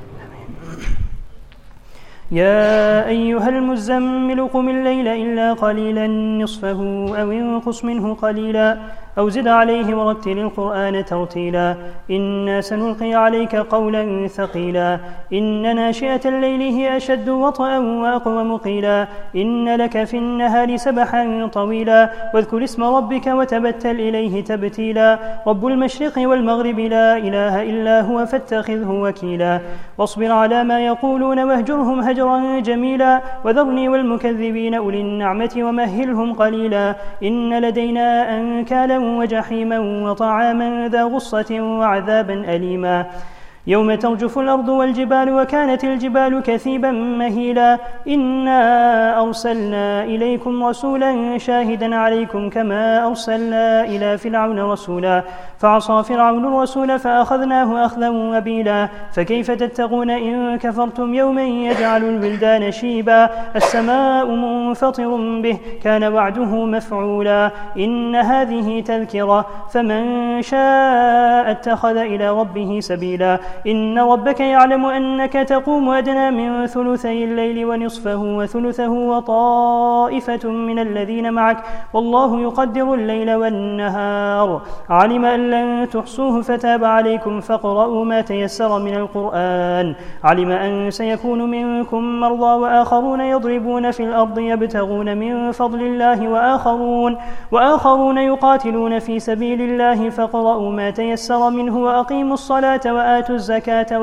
يا أيها المزمل قم الليل إلا قليلا نصفه أو انقص منه قليلا أو زد عليه ورتل القرآن ترتيلا إنا سنلقي عليك قولا ثقيلا إن ناشئة الليل هي أشد وطئا وأقوم قيلا إن لك في النهار سبحا طويلا واذكر اسم ربك وتبتل إليه تبتيلا رب المشرق والمغرب لا إله إلا هو فاتخذه وكيلا واصبر على ما يقولون واهجرهم هجرا جميلا وذرني والمكذبين أولي النعمة ومهلهم قليلا إن لدينا أنكالا وجحيما وطعاما ذا غصة وعذابا أليما يوم ترجف الأرض والجبال وكانت الجبال كثيبا مهيلا إنا أرسلنا إليكم رسولا شاهدا عليكم كما أرسلنا إلى فرعون رسولا فعصى فرعون الرسول فأخذناه أخذا وبيلا فكيف تتقون إن كفرتم يوما يجعل الولدان شيبا السماء منفطر به كان وعده مفعولا إن هذه تذكرة فمن شاء اتخذ إلى ربه سبيلا إن ربك يعلم أنك تقوم أدنى من ثلثي الليل ونصفه وثلثه وطائفة من الذين معك والله يقدر الليل والنهار علم أن لن تحصوه فتاب عليكم فاقرؤوا ما تيسر من القرآن علم أن سيكون منكم مرضى وآخرون يضربون في الأرض يبتغون من فضل الله وآخرون يقاتلون في سبيل الله فاقرؤوا ما تيسر منه وأقيموا الصلاة وآتوا الزكاة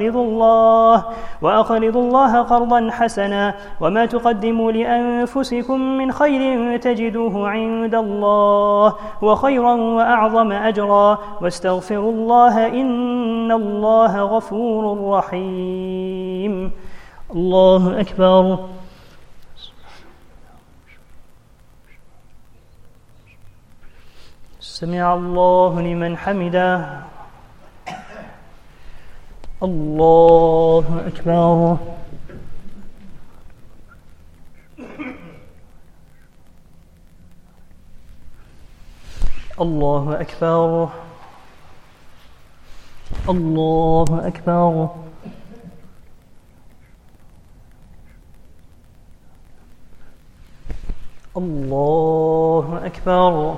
وأقرضوا الله قرضا حسنا وما تقدموا لأنفسكم من خير تجدوه عند الله وخيرا وأعظم أجرا واستغفروا الله إن الله غفور رحيم. الله أكبر. سمع الله لمن حمده. الله أكبر. الله أكبر. الله أكبر. الله أكبر.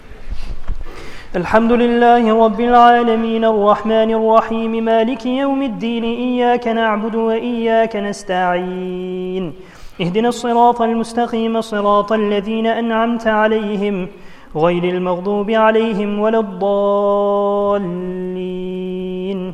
الحمد لله رب العالمين الرحمن الرحيم مالك يوم الدين إياك نعبد وإياك نستعين اهدنا الصراط المستقيم صراط الذين أنعمت عليهم غير المغضوب عليهم ولا الضالين.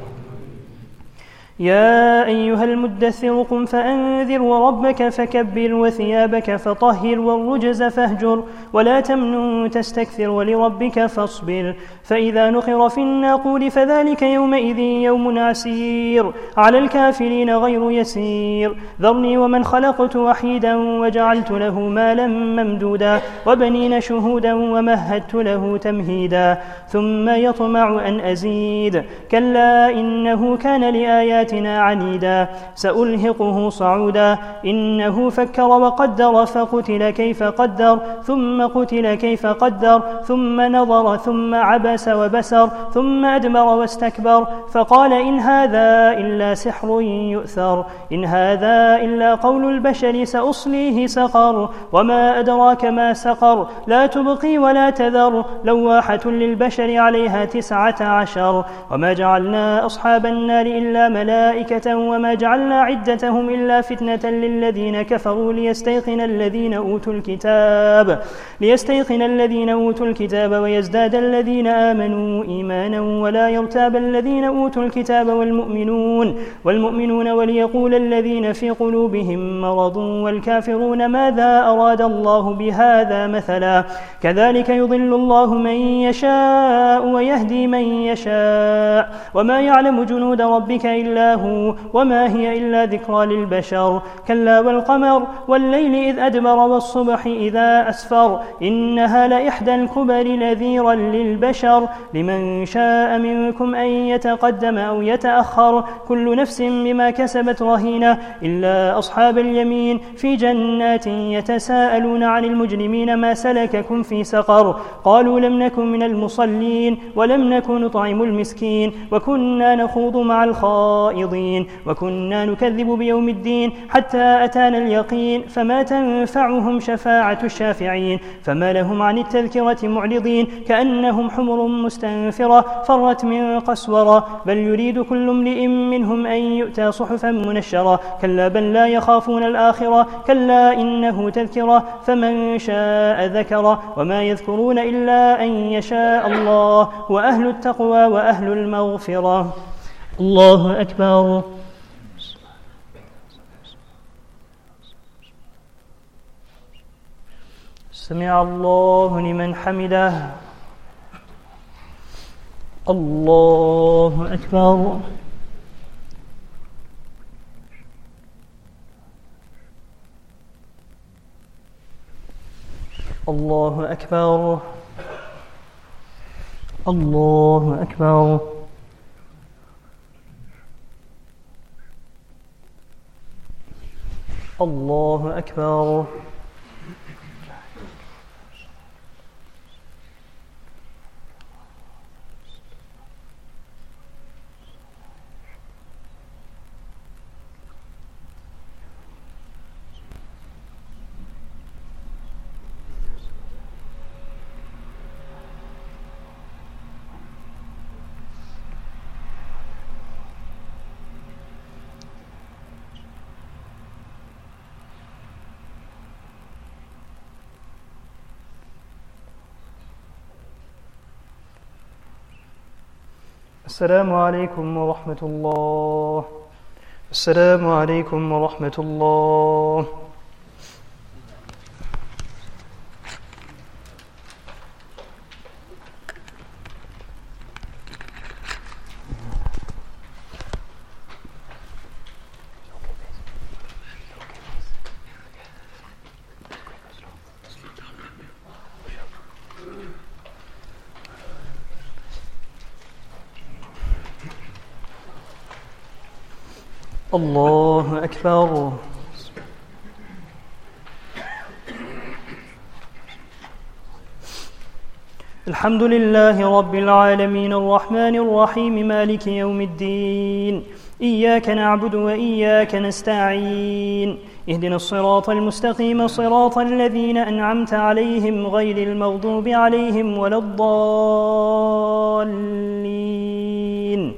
يا أيها المدثر قم فأنذر وربك فكبر وثيابك فطهر والرجز فاهجر ولا تمنن تستكثر ولربك فاصبر فإذا نقر في الناقور فذلك يومئذ يوم عسير على الكافرين غير يسير ذرني ومن خلقت وحيدا وجعلت له مالا ممدودا وبنين شهودا ومهدت له تمهيدا ثم يطمع أن أزيد كلا إنه كان لآياتنا عنيدا سألهقه صعودا إنه فكر وقدر فقتل كيف قدر ثم قتل كيف قدر ثم نظر ثم عبس وبسر ثم أدبر واستكبر فقال إن هذا إلا سحر يؤثر إن هذا إلا قول البشر سأصليه سقر وما أدراك ما سقر لا تبقي ولا تذر لواحة للبشر عليها 19 وما جعلنا أصحاب النار إلا ملائكة وما جعلنا عدتهم إلا فتنة للذين كفروا ليستيقن الذين أوتوا الكتاب ويزداد الذين آمنوا إيمانا ولا يرتاب الذين أوتوا الكتاب والمؤمنون وليقول الذين في قلوبهم مرض والكافرون ماذا أراد الله بهذا مثلا كذلك يضل الله من يشاء ويهدي من يشاء وما يعلم جنود ربك إلا إلا هو وما هي إلا ذكرى للبشر كلا والقمر والليل إذ أدبر والصبح إذا أسفر إنها لإحدى الكبر نذيرا للبشر لمن شاء منكم أن يتقدم أو يتأخر كل نفس بما كسبت رهينة إلا أصحاب اليمين في جنات يتساءلون عن المجرمين ما سلككم في سقر قالوا لم نكن من المصلين ولم نكن نطعم المسكين وكنا نخوض مع الخائضين وكنا نكذب بيوم الدين حتى أتانا اليقين فما تنفعهم شفاعة الشافعين فما لهم عن التذكرة معرضين كأنهم حمر مستنفرة فرت من قسورة بل يريد كل امرئ منهم أن يؤتى صحفا منشرة كلا بل لا يخافون الآخرة كلا إنه تذكرة فمن شاء ذكره وما يذكرون إلا أن يشاء الله وأهل التقوى وأهل المغفرة الله أكبر سمع الله لمن حمده الله أكبر الله أكبر الله أكبر الله أكبر السلام عليكم ورحمة الله السلام عليكم ورحمة الله الله أكبر الحمد لله رب العالمين الرحمن الرحيم مالك يوم الدين إياك نعبد وإياك نستعين اهدنا الصراط المستقيم صراط الذين أنعمت عليهم غير المغضوب عليهم ولا الضالين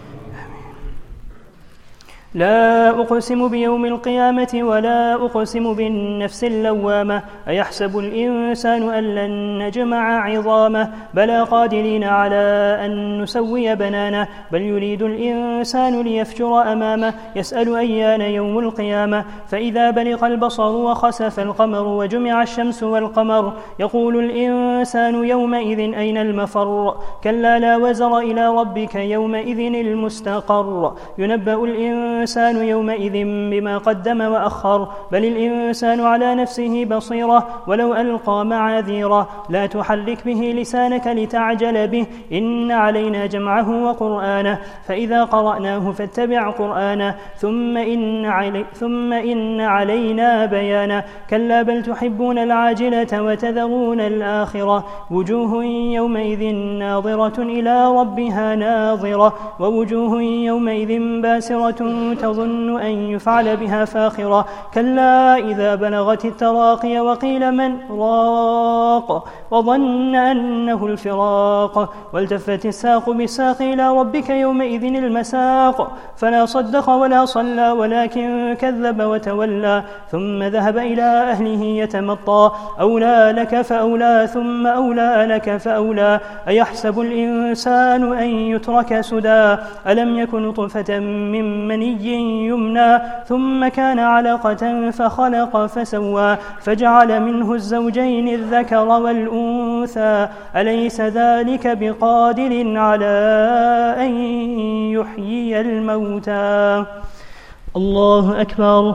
لا أقسم بيوم القيامة ولا أقسم بالنفس اللوامة أيحسب الإنسان أن لن نجمع عظامه بلى قادرين على أن نسوي بنانه بل يريد الإنسان ليفجر أمامه يسأل أيان يوم القيامة فإذا برق البصر وخسف القمر وجمع الشمس والقمر يقول الإنسان يومئذ أين المفر كلا لا وزر إلى ربك يومئذ المستقر ينبأ الإنسان يومئذ بما قدم وأخر بل الإنسان على نفسه بصيرة ولو ألقى معاذيره لا تحرك به لسانك لتعجل به إن علينا جمعه وقرآنه فإذا قرأناه فاتبع قرآنه ثم إن علينا بيانه كلا بل تحبون العاجلة وتذرون الآخرة وجوه يومئذ ناظرة إلى ربها ناظرة ووجوه يومئذ باسرة تظن أن يفعل بها فاخرة كلا إذا بلغت التراقي وقيل من راق وظن أنه الفراق والتفت الساق بالساق إلى ربك يومئذ المساق فلا صدق ولا صلى ولكن كذب وتولى ثم ذهب إلى أهله يتمطى أولى لك فأولى ثم أولى لك فأولى أيحسب الإنسان أن يترك سدى ألم يكن نطفة من مني ثدي يمنى ثم كان علقة فخلق فسوى فجعل منه الزوجين الذكر والأنثى أليس ذلك بقادر على أن يحيي الموتى الله أكبر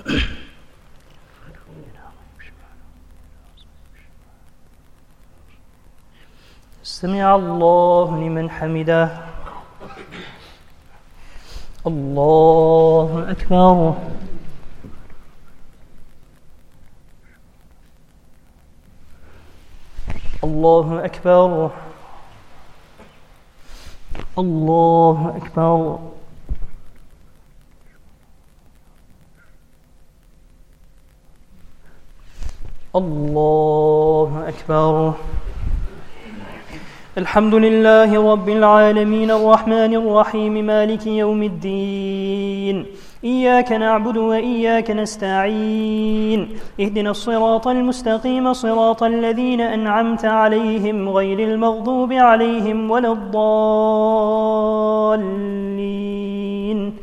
سمع الله لمن حمده الله أكبر الله أكبر الله أكبر الله أكبر الحمد لله رب العالمين الرحمن الرحيم مالك يوم الدين إياك نعبد وإياك نستعين اهدنا الصراط المستقيم صراط الذين أنعمت عليهم غير المغضوب عليهم ولا الضالين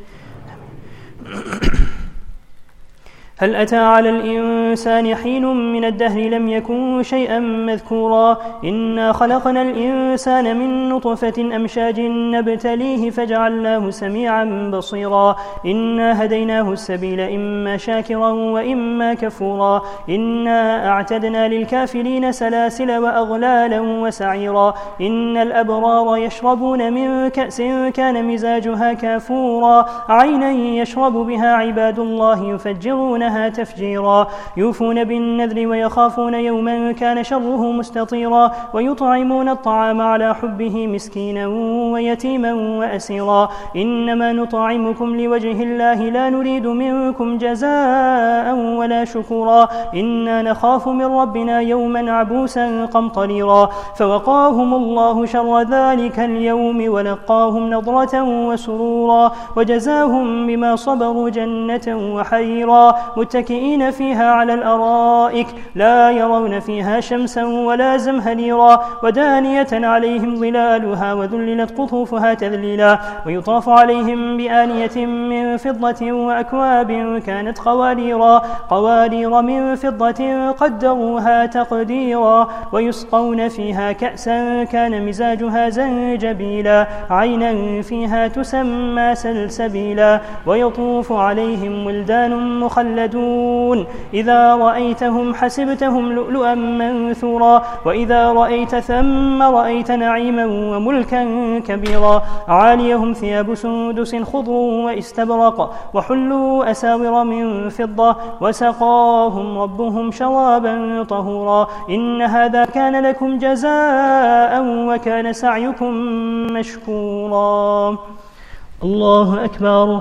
هل أتى على الإنسان حين من الدهر لم يكن شيئا مذكورا إنا خلقنا الإنسان من نطفة أمشاج نبتليه فجعلناه سميعا بصيرا إنا هديناه السبيل إما شاكرا وإما كفورا إنا أعتدنا للكافرين سلاسل وأغلالا وسعيرا إن الأبرار يشربون من كأس كان مزاجها كافورا عينا يشرب بها عباد الله يفجرونها تفجيرا يوفون بالنذر ويخافون يوما كان شره مستطيرا ويطعمون الطعام على حبه مسكينا ويتيما وأسيرا إنما نطعمكم لوجه الله لا نريد منكم جزاء ولا شكورا إنا نخاف من ربنا يوما عبوسا قمطريرا فوقاهم الله شر ذلك اليوم ولقاهم نضرة وسرورا وجزاهم بما صبروا جنة وحريرا متكئين فيها على الأرائك لا يرون فيها شمسا ولا زمهريرا ودانية عليهم ظلالها وذللت قطوفها تذليلا ويطاف عليهم بآنية من فضة وأكواب كانت قوارير من فضة قدروها تقديرا ويسقون فيها كأسا كان مزاجها زنجبيلا عينا فيها تسمى سلسبيلا ويطوف عليهم ولدان مخلدون إذا رأيتهم حسبتهم لؤلؤا منثورا وإذا رأيت ثم رأيت نعيما وملكا كبيرا عاليهم ثياب سندس خضر واستبرق وحلوا أساور من فضة وسقاهم ربهم شرابا طهورا إن هذا كان لكم جزاء وكان سعيكم مشكورا الله أكبر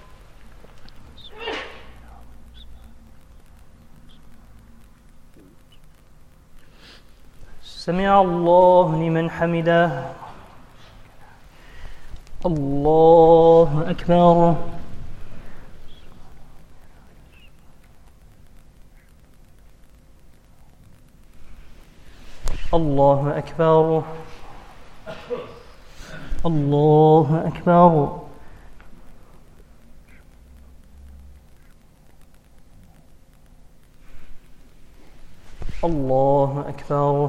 سمع الله لمن حمده الله أكبر الله أكبر الله أكبر الله أكبر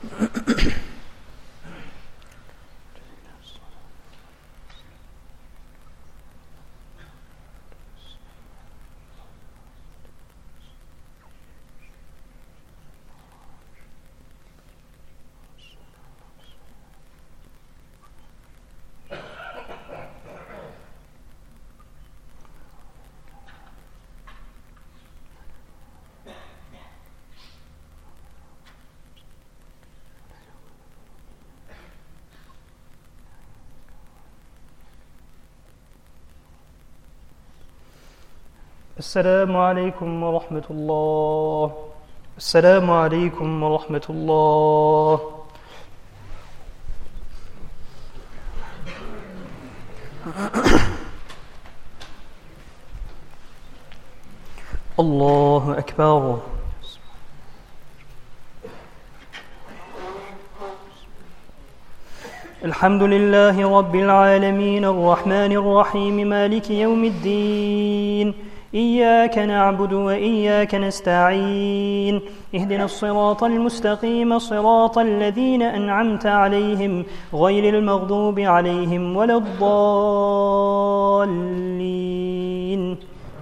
السلام عليكم ورحمة الله السلام عليكم ورحمة الله الله أكبر الحمد لله رب العالمين الرحمن الرحيم مالك يوم الدين إياك نعبد وإياك نستعين اهدنا الصراط المستقيم صراط الذين أنعمت عليهم غير المغضوب عليهم ولا الضالين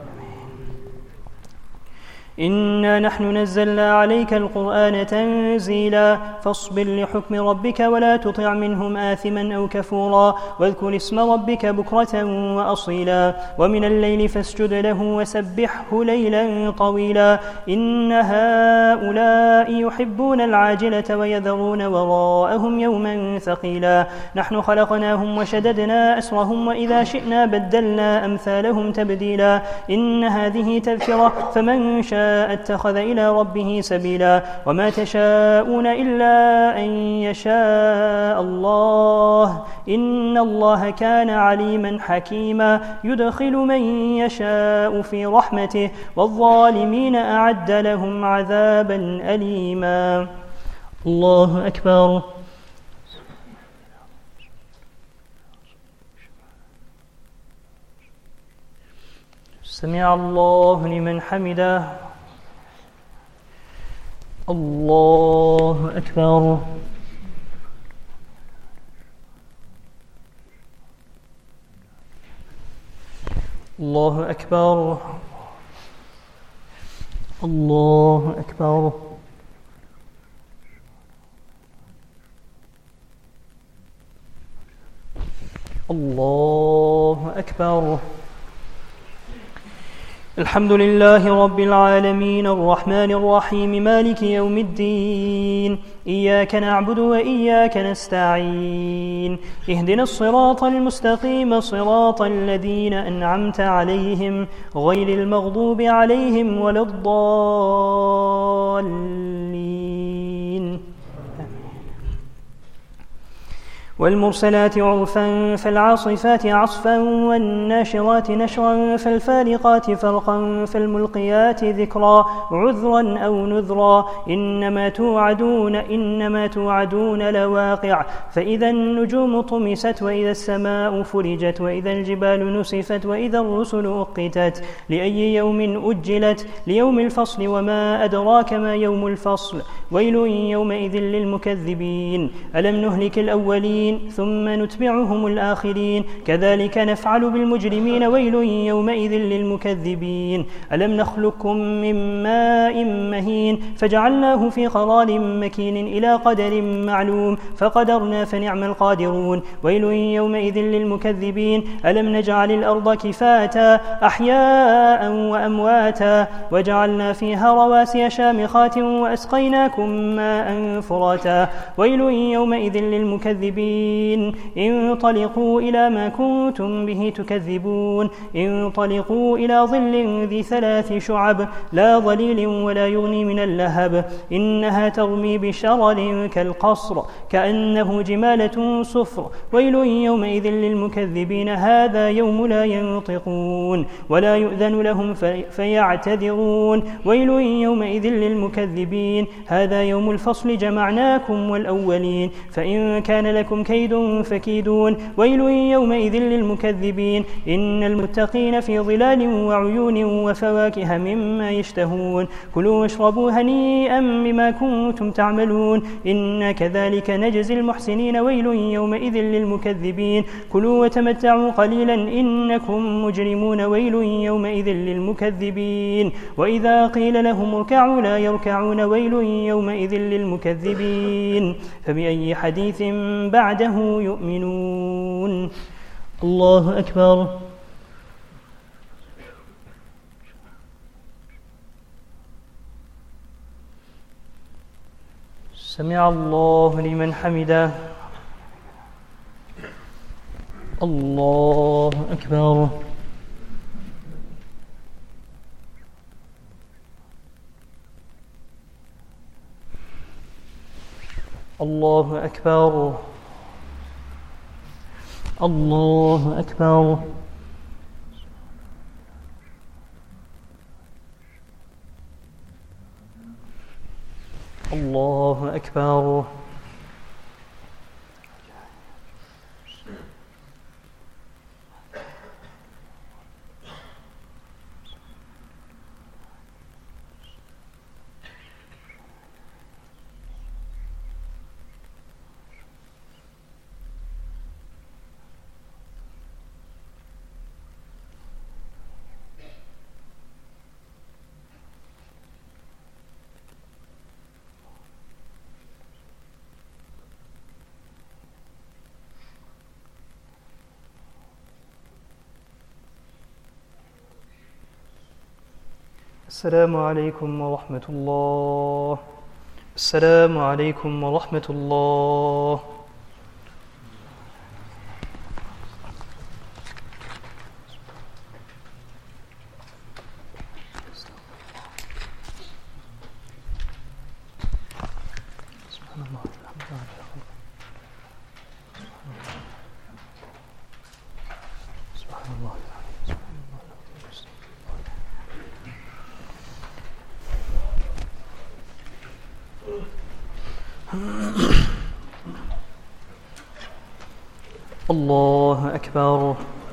إنا نحن نزلنا عليك القرآن تنزيلا فاصبر لحكم ربك ولا تطع منهم آثما أو كفورا واذكر اسم ربك بكرة وأصيلا ومن الليل فاسجد له وسبحه ليلا طويلا إن هؤلاء يحبون العاجلة ويذرون وراءهم يوما ثقيلا نحن خلقناهم وشددنا أسرهم وإذا شئنا بدلنا أمثالهم تبديلا إن هذه تذكرة فمن شاء اتخذ إلى ربه سبيلا وما تشاءون إلا أن يشاء الله إن الله كان عليما حكيما يدخل من يشاء في رحمته والظالمين أعد لهم عذابا أليما الله أكبر سمع الله لمن حمده الله أكبر الله أكبر الله أكبر الله أكبر الحمد لله رب العالمين الرحمن الرحيم مالك يوم الدين إياك نعبد وإياك نستعين اهدنا الصراط المستقيم صراط الذين أنعمت عليهم غير المغضوب عليهم ولا الضالين والمرسلات عرفا فالعاصفات عصفا والناشرات نشرا فالفارقات فرقا فالملقيات ذكرا عذرا أو نذرا إنما توعدون لواقع فإذا النجوم طمست وإذا السماء فرجت وإذا الجبال نسفت وإذا الرسل أقتت لأي يوم أجلت ليوم الفصل وما أدراك ما يوم الفصل ويل يومئذ للمكذبين ألم نهلك الأولين ثم نتبعهم الآخرين كذلك نفعل بالمجرمين ويل يومئذ للمكذبين ألم نخلقكم من ماء مهين فجعلناه في قرار مكين إلى قدر معلوم فقدرنا فنعم القادرون ويل يومئذ للمكذبين ألم نجعل الأرض كفاتا أحياء وأمواتا وجعلنا فيها رواسي شامخات وأسقيناكم ماء فراتا ويل يومئذ للمكذبين انطلقوا إلى ما كنتم به تكذبون انطلقوا إلى ظل ذي 3 شعب لا ظليل ولا يغني من اللهب إنها ترمي بشرر كالقصر كأنه جمالة صفر ويل يومئذ للمكذبين هذا يوم لا ينطقون ولا يؤذن لهم فيعتذرون ويل يومئذ للمكذبين هذا يوم الفصل جمعناكم والأولين فإن كان لكم كيد فكيدون ويل يومئذ للمكذبين إن المتقين في ظلال وعيون وفواكه مما يشتهون كلوا واشربوا هنيئا بما كنتم تعملون إنا كذلك نجزي المحسنين ويل يومئذ للمكذبين كلوا وتمتعوا قليلا إنكم مجرمون ويل يومئذ للمكذبين وإذا قيل لهم اركعوا لا يركعون ويل يومئذ للمكذبين فبأي حديث بعده يؤمنون الله أكبر سمع الله لمن حمده الله أكبر الله أكبر الله أكبر الله أكبر السلام عليكم ورحمة الله. السلام عليكم ورحمة الله. الله أكبر.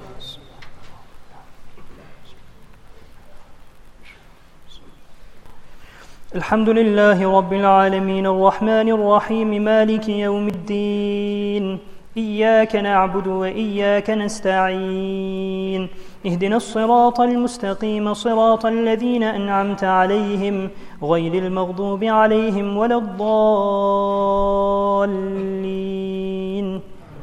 الحمد لله رب العالمين الرحمن الرحيم مالك يوم الدين إياك نعبد وإياك نستعين اهدنا الصراط المستقيم صراط الذين أنعمت عليهم غير المغضوب عليهم ولا الضالين.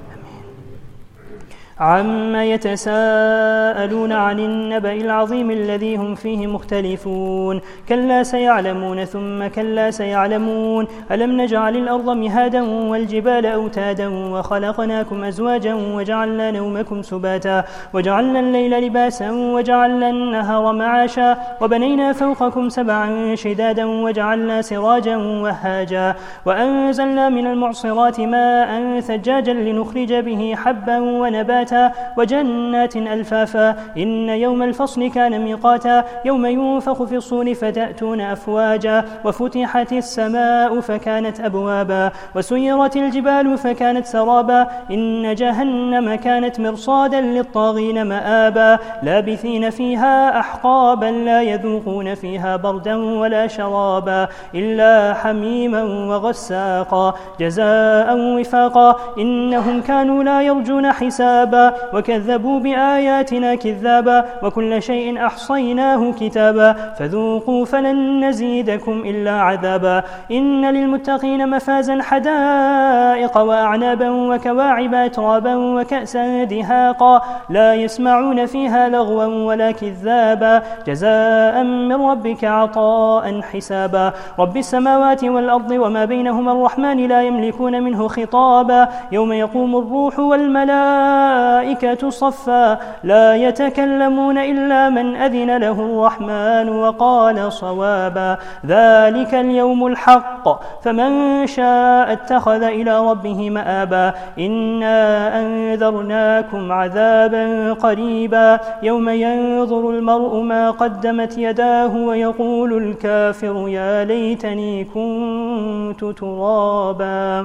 عما يتساءلون عن النبأ العظيم الذي هم فيه مختلفون كلا سيعلمون ثم كلا سيعلمون ألم نجعل الأرض مهادا والجبال أوتادا وخلقناكم أزواجا وجعلنا نومكم سباتا وجعلنا الليل لباسا وجعلنا النهار معاشا وبنينا فوقكم سبعا شدادا وجعلنا سراجا وهاجا وأنزلنا من المعصرات ماء ثجاجا لنخرج به حبا ونباتا وجنات ألفافا إن يوم الفصل كان ميقاتا يوم ينفخ في الصور فتأتون أفواجا وفتحت السماء فكانت أبوابا وسيرت الجبال فكانت سرابا إن جهنم كانت مرصادا للطاغين مآبا لابثين فيها أحقابا لا يذوقون فيها بردا ولا شرابا إلا حميما وغساقا جزاء وفاقا إنهم كانوا لا يرجون حسابا وكذبوا بآياتنا كذابا وكل شيء أحصيناه كتابا فذوقوا فلن نزيدكم إلا عذابا إن للمتقين مفازا حدائق وأعنابا وكواعب أترابا وكأسا دهاقا لا يسمعون فيها لغوا ولا كذابا جزاء من ربك عطاء حسابا رب السماوات والأرض وما بينهما الرحمن لا يملكون منه خطابا يوم يقوم الروح والملائكة صفا لا يتكلمون إلا من أذن له الرحمن وقال صوابا ذلك اليوم الحق فمن شاء اتخذ إلى ربه مآبا إنا أنذرناكم عذابا قريبا يوم ينظر المرء ما قدمت يداه ويقول الكافر يا ليتني كنت ترابا.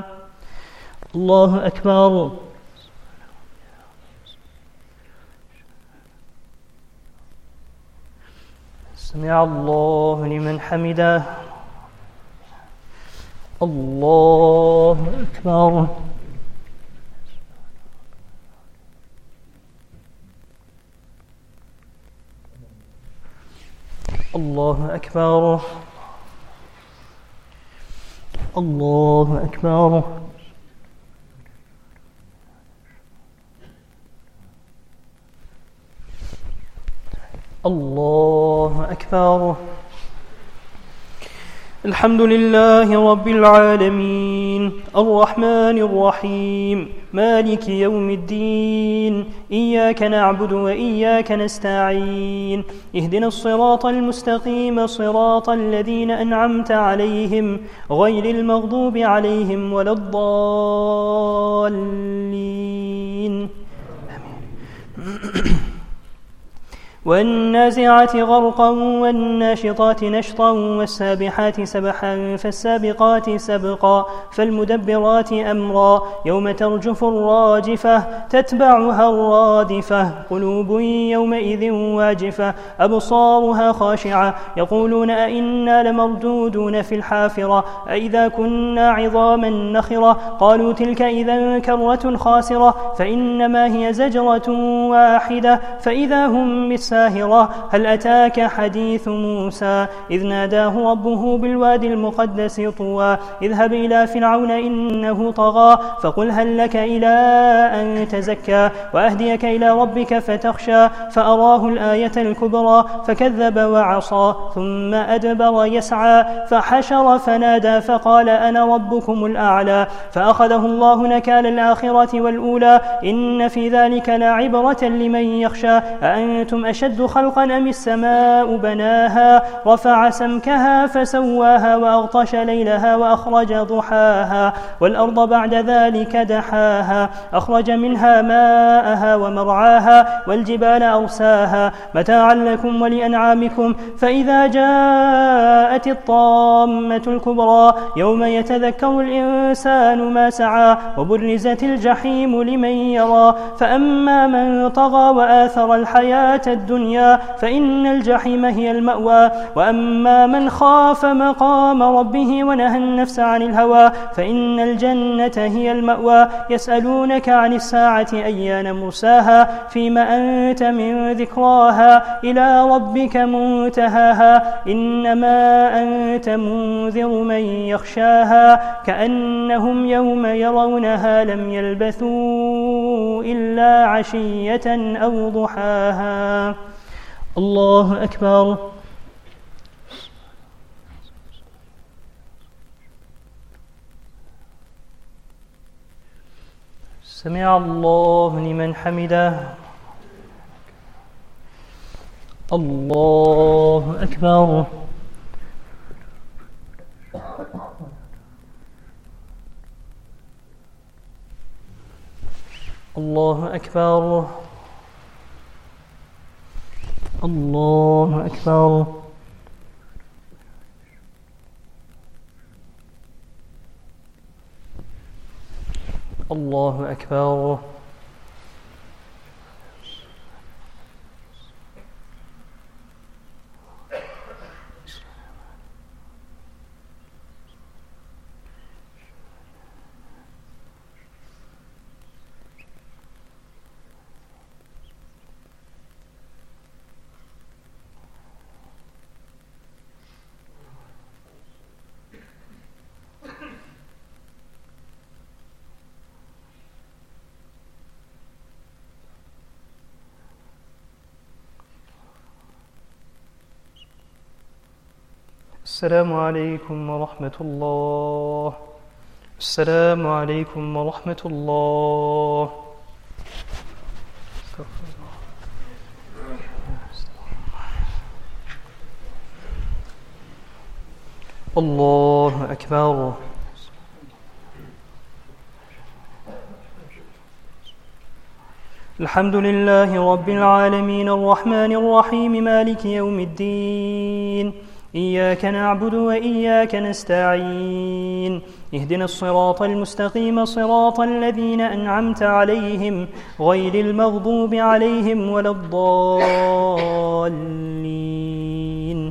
الله أكبر. سمع الله لمن حمده. الله أكبر. الله أكبر. الله أكبر. الله أكبر. الحمد لله رب العالمين الرحمن الرحيم مالك يوم الدين إياك نعبد وإياك نستعين اهدنا الصراط المستقيم صراط الذين أنعمت عليهم غير المغضوب عليهم ولا الضالين. والنازعات غرقا والناشطات نشطا والسابحات سبحا فالسابقات سبقا فالمدبرات أمرا يوم ترجف الراجفة تتبعها الرادفة قلوب يومئذ واجفة أبصارها خاشعة يقولون أئنا لمردودون في الحافرة أئذا كنا عظاما نخرة قالوا تلك إذا كرة خاسرة فإنما هي زجرة واحدة فإذا هم بالساحرة ساهرة. هل أتاك حديث موسى إذ ناداه ربه بالوادي المقدس طوى اذهب إلى فرعون إنه طغى فقل هل لك إلى أن تزكى وأهديك إلى ربك فتخشى فأراه الآية الكبرى فكذب وعصى ثم أدبر يسعى فحشر فنادى فقال أنا ربكم الأعلى فأخذه الله نكال الآخرة والأولى إن في ذلك لعبرة لمن يخشى أأنتم أشد خلقا أم السماء بناها رفع سمكها فسواها وأغطش ليلها وأخرج ضحاها والأرض بعد ذلك دحاها أخرج منها ماءها ومرعاها والجبال أرساها متاعا لكم ولأنعامكم فإذا جاءت الطامة الكبرى يوم يتذكر الإنسان ما سعى وبرزت الجحيم لمن يرى فأما من طغى وآثر الحياة الدنيا فإن الجحيم هي المأوى وأما من خاف مقام ربه ونهى النفس عن الهوى فإن الجنة هي المأوى يسألونك عن الساعة أيان مرساها فيما أنت من ذكراها إلى ربك منتهاها إنما أنت منذر من يخشاها كأنهم يوم يرونها لم يلبثوا إلا عشية أو ضحاها. الله أكبر. سمع الله لمن حمده. الله أكبر. الله أكبر. الله أكبر. الله أكبر. السلام عليكم ورحمة الله. السلام عليكم ورحمة الله. الله أكبر. الحمد لله رب العالمين الرحمن الرحيم مالك يوم الدين إياك نعبد وإياك نستعين اهدنا الصراط المستقيم صراط الذين أنعمت عليهم غير المغضوب عليهم ولا الضالين.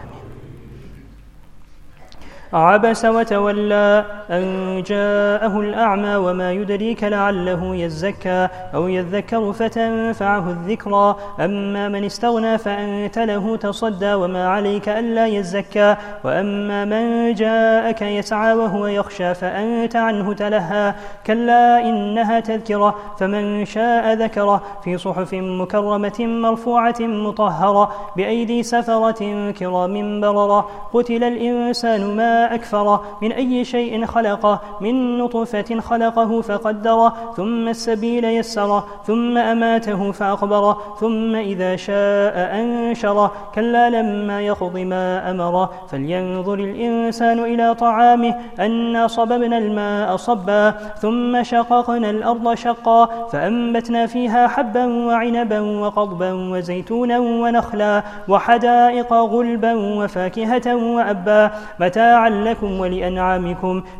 عبس وتولى أن جاءه الأعمى وما يدريك لعله يزكى أو يذكر فتنفعه الذكرى أما من استغنى فأنت له تصدى وما عليك ألا يزكى وأما من جاءك يسعى وهو يخشى فأنت عنه تلهى كلا إنها تذكرة فمن شاء ذكره في صحف مكرمة مرفوعة مطهرة بأيدي سفرة كرام بررة قتل الإنسان ما أكفره من أي شيء خلقه من نطفة خلقه فقدره ثم السبيل يسره ثم أماته فأقبره ثم إذا شاء أنشره كلا لما يقض ما أمره فلينظر الإنسان إلى طعامه أنا صببنا الماء صبا ثم شققنا الأرض شقا فأنبتنا فيها حبا وعنبا وقضبا وزيتونا ونخلا وحدائق غلبا وفاكهة وأبا متاعا لكم ولأنعامكم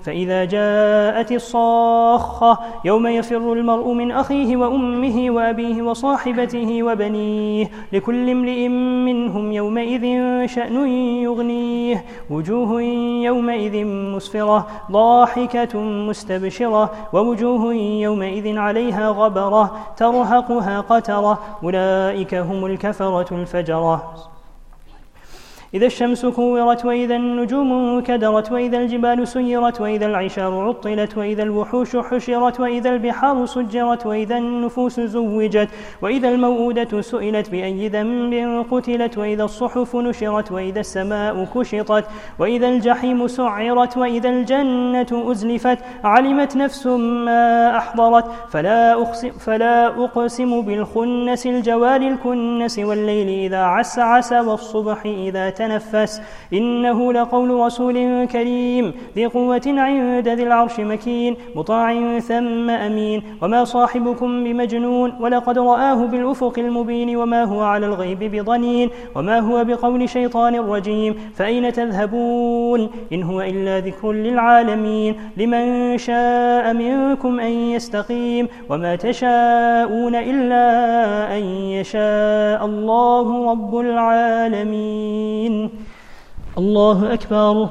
فإذا جاءت الصاخة يوم يفر المرء من أخيه وأمه وأبيه وصاحبته وبنيه لكل امرئ منهم يومئذ شأن يغنيه وجوه يومئذ مسفرة ضاحكة مستبشرة ووجوه يومئذ عليها غبرة ترهقها قترة أولئك هم الكفرة الفجرة إذا الشمس كورت وإذا النجوم كدرت وإذا الجبال سيرت وإذا العشار عطلت وإذا الوحوش حشرت وإذا البحار سجرت وإذا النفوس زوجت وإذا الموءودة سئلت بأي ذنب قتلت وإذا الصحف نشرت وإذا السماء كشطت وإذا الجحيم سعرت وإذا الجنة أزلفت علمت نفس ما أحضرت فلا أقسم بالخنس الجوار الكنس والليل إذا عسعس والصبح إذا تنفس إنه لقول رسول كريم ذي قوة عند ذي العرش مكين مطاع ثم أمين وما صاحبكم بمجنون ولقد رآه بالأفق المبين وما هو على الغيب بضنين وما هو بقول شيطان رجيم فأين تذهبون إن هو إلا ذكر للعالمين لمن شاء منكم أن يستقيم وما تشاءون إلا أن يشاء الله رب العالمين الله أكبر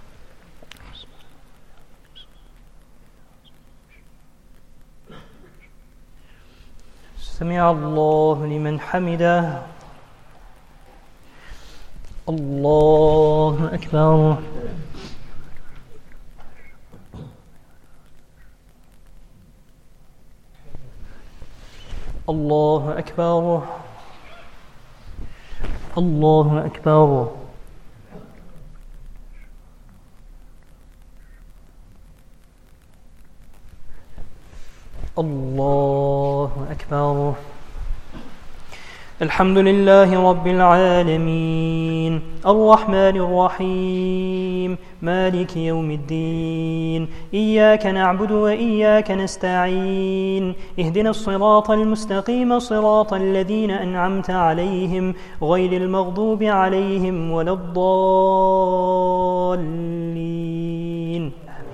سمع الله لمن حمده الله أكبر الله أكبر الله أكبر الله أكبر الحمد لله رب العالمين الرحمن الرحيم مالك يوم الدين إياك نعبد وإياك نستعين اهدنا الصراط المستقيم صراط الذين أنعمت عليهم غير المغضوب عليهم ولا الضالين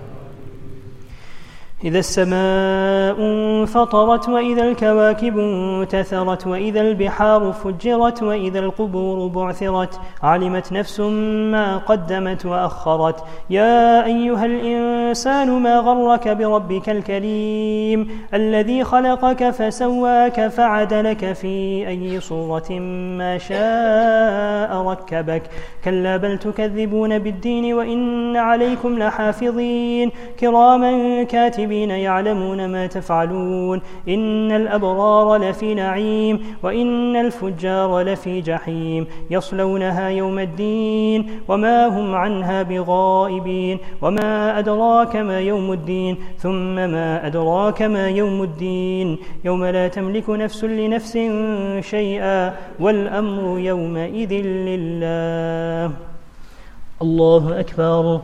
إذا السماء انفطرت وإذا الكواكب انتثرت وإذا البحار فجرت وإذا القبور بعثرت علمت نفس ما قدمت وأخرت يا أيها الإنسان ما غرك بربك الكريم الذي خلقك فسواك فعدلك في أي صورة ما شاء ركبك كلا بل تكذبون بالدين وإن عليكم لحافظين كراما كاتبين يعلمون ما تفعلون إن الأبرار لفي نعيم وإن الفجار لفي جحيم يصلونها يوم الدين وما هم عنها بغائبين وما أدراك ما يوم الدين ثم ما أدراك ما يوم الدين يوم لا تملك نفس لنفس شيئا والأمر يومئذ لله الله أكبر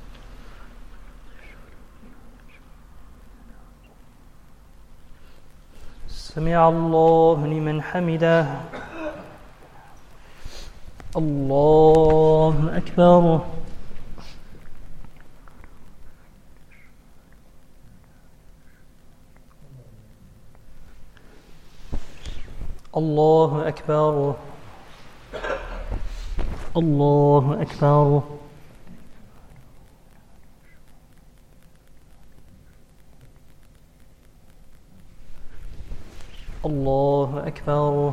سمع الله لمن حمده الله أكبر الله أكبر الله أكبر الله أكبر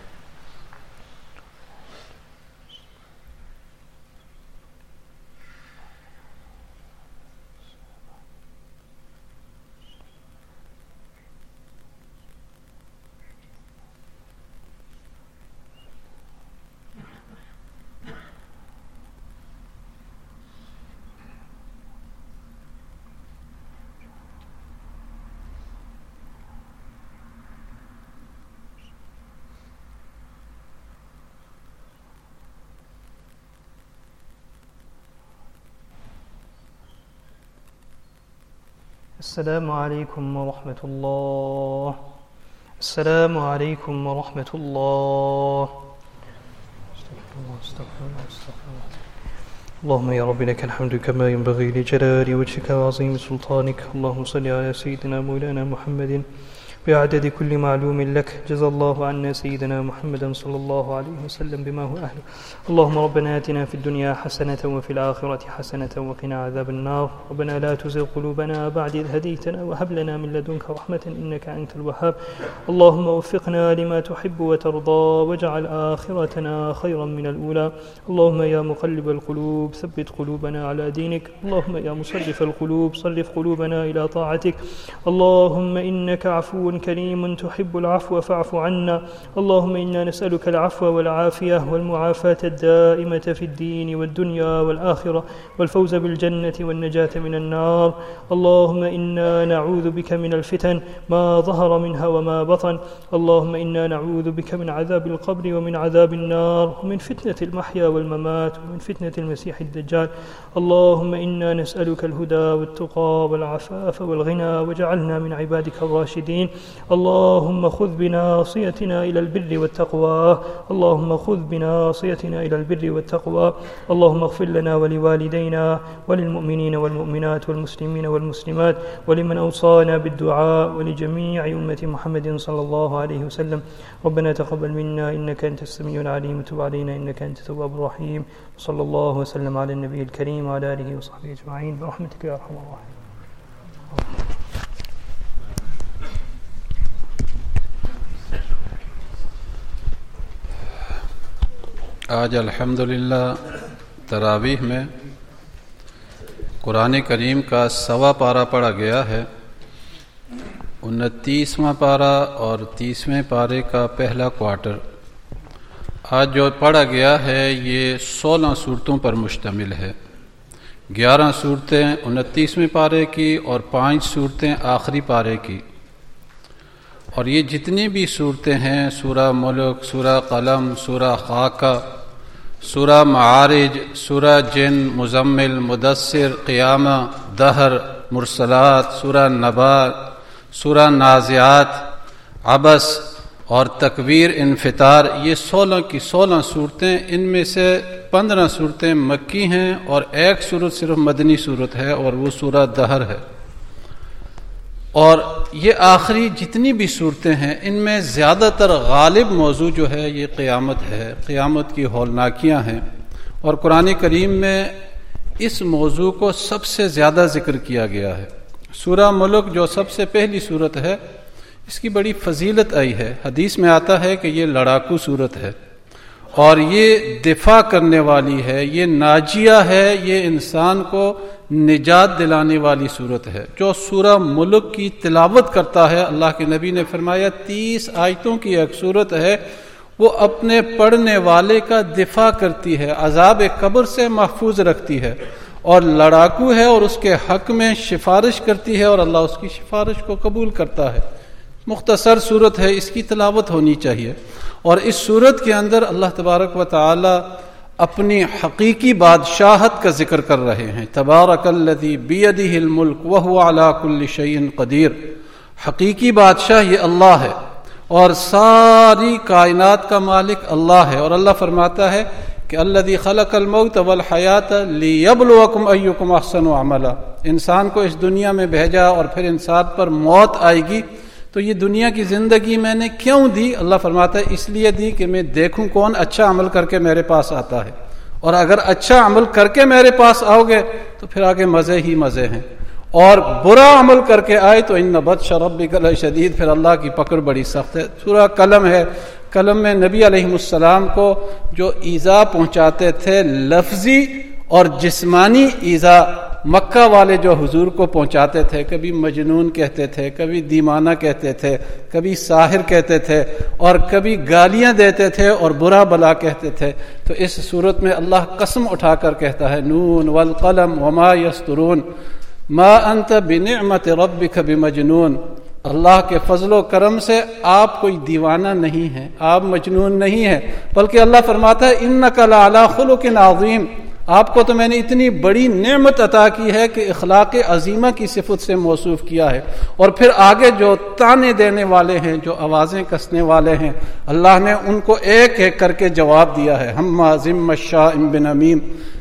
السلام عليكم ورحمة الله السلام عليكم ورحمة الله استغفر الله استغفر الله استغفر الله اللهم يا رب لك الحمد كما ينبغي لجلال وجهك وعظيم سلطانك. اللهم صل على سيدنا مولانا محمد بعدد كل معلوم لك. جزا الله عنا سيدنا محمدا صلى الله عليه وسلم بما هو أهله. اللهم ربنا آتنا في الدنيا حسنة وفي الآخرة حسنة وقنا عذاب النار. ربنا لا تزغ قلوبنا بعد إذ هديتنا وهب لنا من لدنك رحمة إنك أنت الوهاب. اللهم وفقنا لما تحب وترضى واجعل آخرتنا خيرا من الأولى. اللهم يا مقلب القلوب ثبت قلوبنا على دينك. اللهم يا مصرف القلوب صرف قلوبنا إلى طاعتك. اللهم إنك عفو كريم تحب العفو فاعف عنا. اللهم إنا نسألك العفو والعافية والمعافاة الدائمة في الدين والدنيا والآخرة والفوز بالجنة والنجاة من النار. اللهم إنا نعوذ بك من الفتن ما ظهر منها وما بطن. اللهم إنا نعوذ بك من عذاب القبر ومن عذاب النار ومن فتنة المحيا والممات ومن فتنة المسيح الدجال. اللهم إنا نسألك الهدى والتقى والعفاف والغنى واجعلنا من عبادك الراشدين. اللهم خذ بناصيتنا إلى البر والتقوى. اللهم خذ بناصيتنا إلى البر والتقوى. اللهم اغفر لنا ولوالدينا وللمؤمنين والمؤمنات والمسلمين والمسلمات ولمن أوصانا بالدعاء ولجميع أمة محمد صلى الله عليه وسلم. ربنا تقبل منا إنك أنت السميع العليم وتب علينا إنك أنت التواب الرحيم. صلى الله وسلم على النبي الكريم وعلى آله وصحبه أجمعين برحمتك يا أرحم الراحمين. آج الحمدللہ تراویح میں قرآن کریم کا 100واں پارہ پڑھا گیا ہے. 29واں پارہ اور 30ویں پارے کا پہلا کوارٹر. آج جو پڑھا گیا ہے یہ 16 صورتوں پر مشتمل ہے. 11 صورتیں 29ویں پارے کی اور 5 صورتیں آخری پارے کی. اور یہ جتنی بھی صورتیں ہیں سورہ ملک، سورہ قلم، سورہ خاکہ، سورہ معارج، سورہ جن، مزمل، مدثر، قیامہ، دہر، مرسلات، سورہ نبا، سورہ نازعات، عبس اور تکویر، انفطار، یہ 16 کی 16 صورتیں. ان میں سے 15 صورتیں مکی ہیں اور ایک صورت صرف مدنی صورت ہے اور وہ سورہ دہر ہے. اور یہ آخری جتنی بھی صورتیں ہیں ان میں زیادہ تر غالب موضوع جو ہے یہ قیامت ہے، قیامت کی ہولناکیاں ہیں. اور قرآن کریم میں اس موضوع کو سب سے زیادہ ذکر کیا گیا ہے. سورہ ملک جو سب سے پہلی صورت ہے اس کی بڑی فضیلت آئی ہے. حدیث میں آتا ہے کہ یہ لڑاکو صورت ہے اور یہ دفاع کرنے والی ہے، یہ ناجیہ ہے، یہ انسان کو نجات دلانے والی صورت ہے. جو سورہ ملک کی تلاوت کرتا ہے، اللہ کے نبی نے فرمایا 30 آیتوں کی ایک صورت ہے، وہ اپنے پڑھنے والے کا دفاع کرتی ہے، عذاب قبر سے محفوظ رکھتی ہے، اور لڑاکو ہے اور اس کے حق میں سفارش کرتی ہے اور اللہ اس کی سفارش کو قبول کرتا ہے. مختصر صورت ہے، اس کی تلاوت ہونی چاہیے. اور اس صورت کے اندر اللہ تبارک و تعالی اپنی حقیقی بادشاہت کا ذکر کر رہے ہیں. تبارک الذی بیدہ الملک وہو علی کل شیء قدیر. حقیقی بادشاہ یہ اللہ ہے اور ساری کائنات کا مالک اللہ ہے. اور اللہ فرماتا ہے کہ الذی خلق الموت والحیات لیبلوکم ایکم احسن عملا. انسان کو اس دنیا میں بھیجا اور پھر انسان پر موت آئے گی، تو یہ دنیا کی زندگی میں نے کیوں دی؟ اللہ فرماتا ہے اس لیے دی کہ میں دیکھوں کون اچھا عمل کر کے میرے پاس آتا ہے، اور اگر اچھا عمل کر کے میرے پاس آؤ گے تو پھر آگے مزے ہی مزے ہیں، اور برا عمل کر کے آئے تو ان بطش ربک لشدید، پھر اللہ کی پکڑ بڑی سخت ہے. سورہ قلم ہے. قلم میں نبی علیہ السلام کو جو ایذا پہنچاتے تھے، لفظی اور جسمانی ایذا، مکہ والے جو حضور کو پہنچاتے تھے، کبھی مجنون کہتے تھے، کبھی دیوانہ کہتے تھے، کبھی ساحر کہتے تھے، اور کبھی گالیاں دیتے تھے اور برا بلا کہتے تھے. تو اس صورت میں اللہ قسم اٹھا کر کہتا ہے نون والقلم وما یسطرون ما انت بنعمت ربک بمجنون. اللہ کے فضل و کرم سے آپ کوئی دیوانہ نہیں ہیں، آپ مجنون نہیں ہیں، بلکہ اللہ فرماتا ہے انک لعلی خلق عظیم. آپ کو تو میں نے اتنی بڑی نعمت عطا کی ہے کہ اخلاق عظیمہ کی صفت سے موصوف کیا ہے. اور پھر آگے جو تانے دینے والے ہیں، جو آوازیں کسنے والے ہیں، اللہ نے ان کو ایک ایک کر کے جواب دیا ہے. ہمازم مشاء بنمیم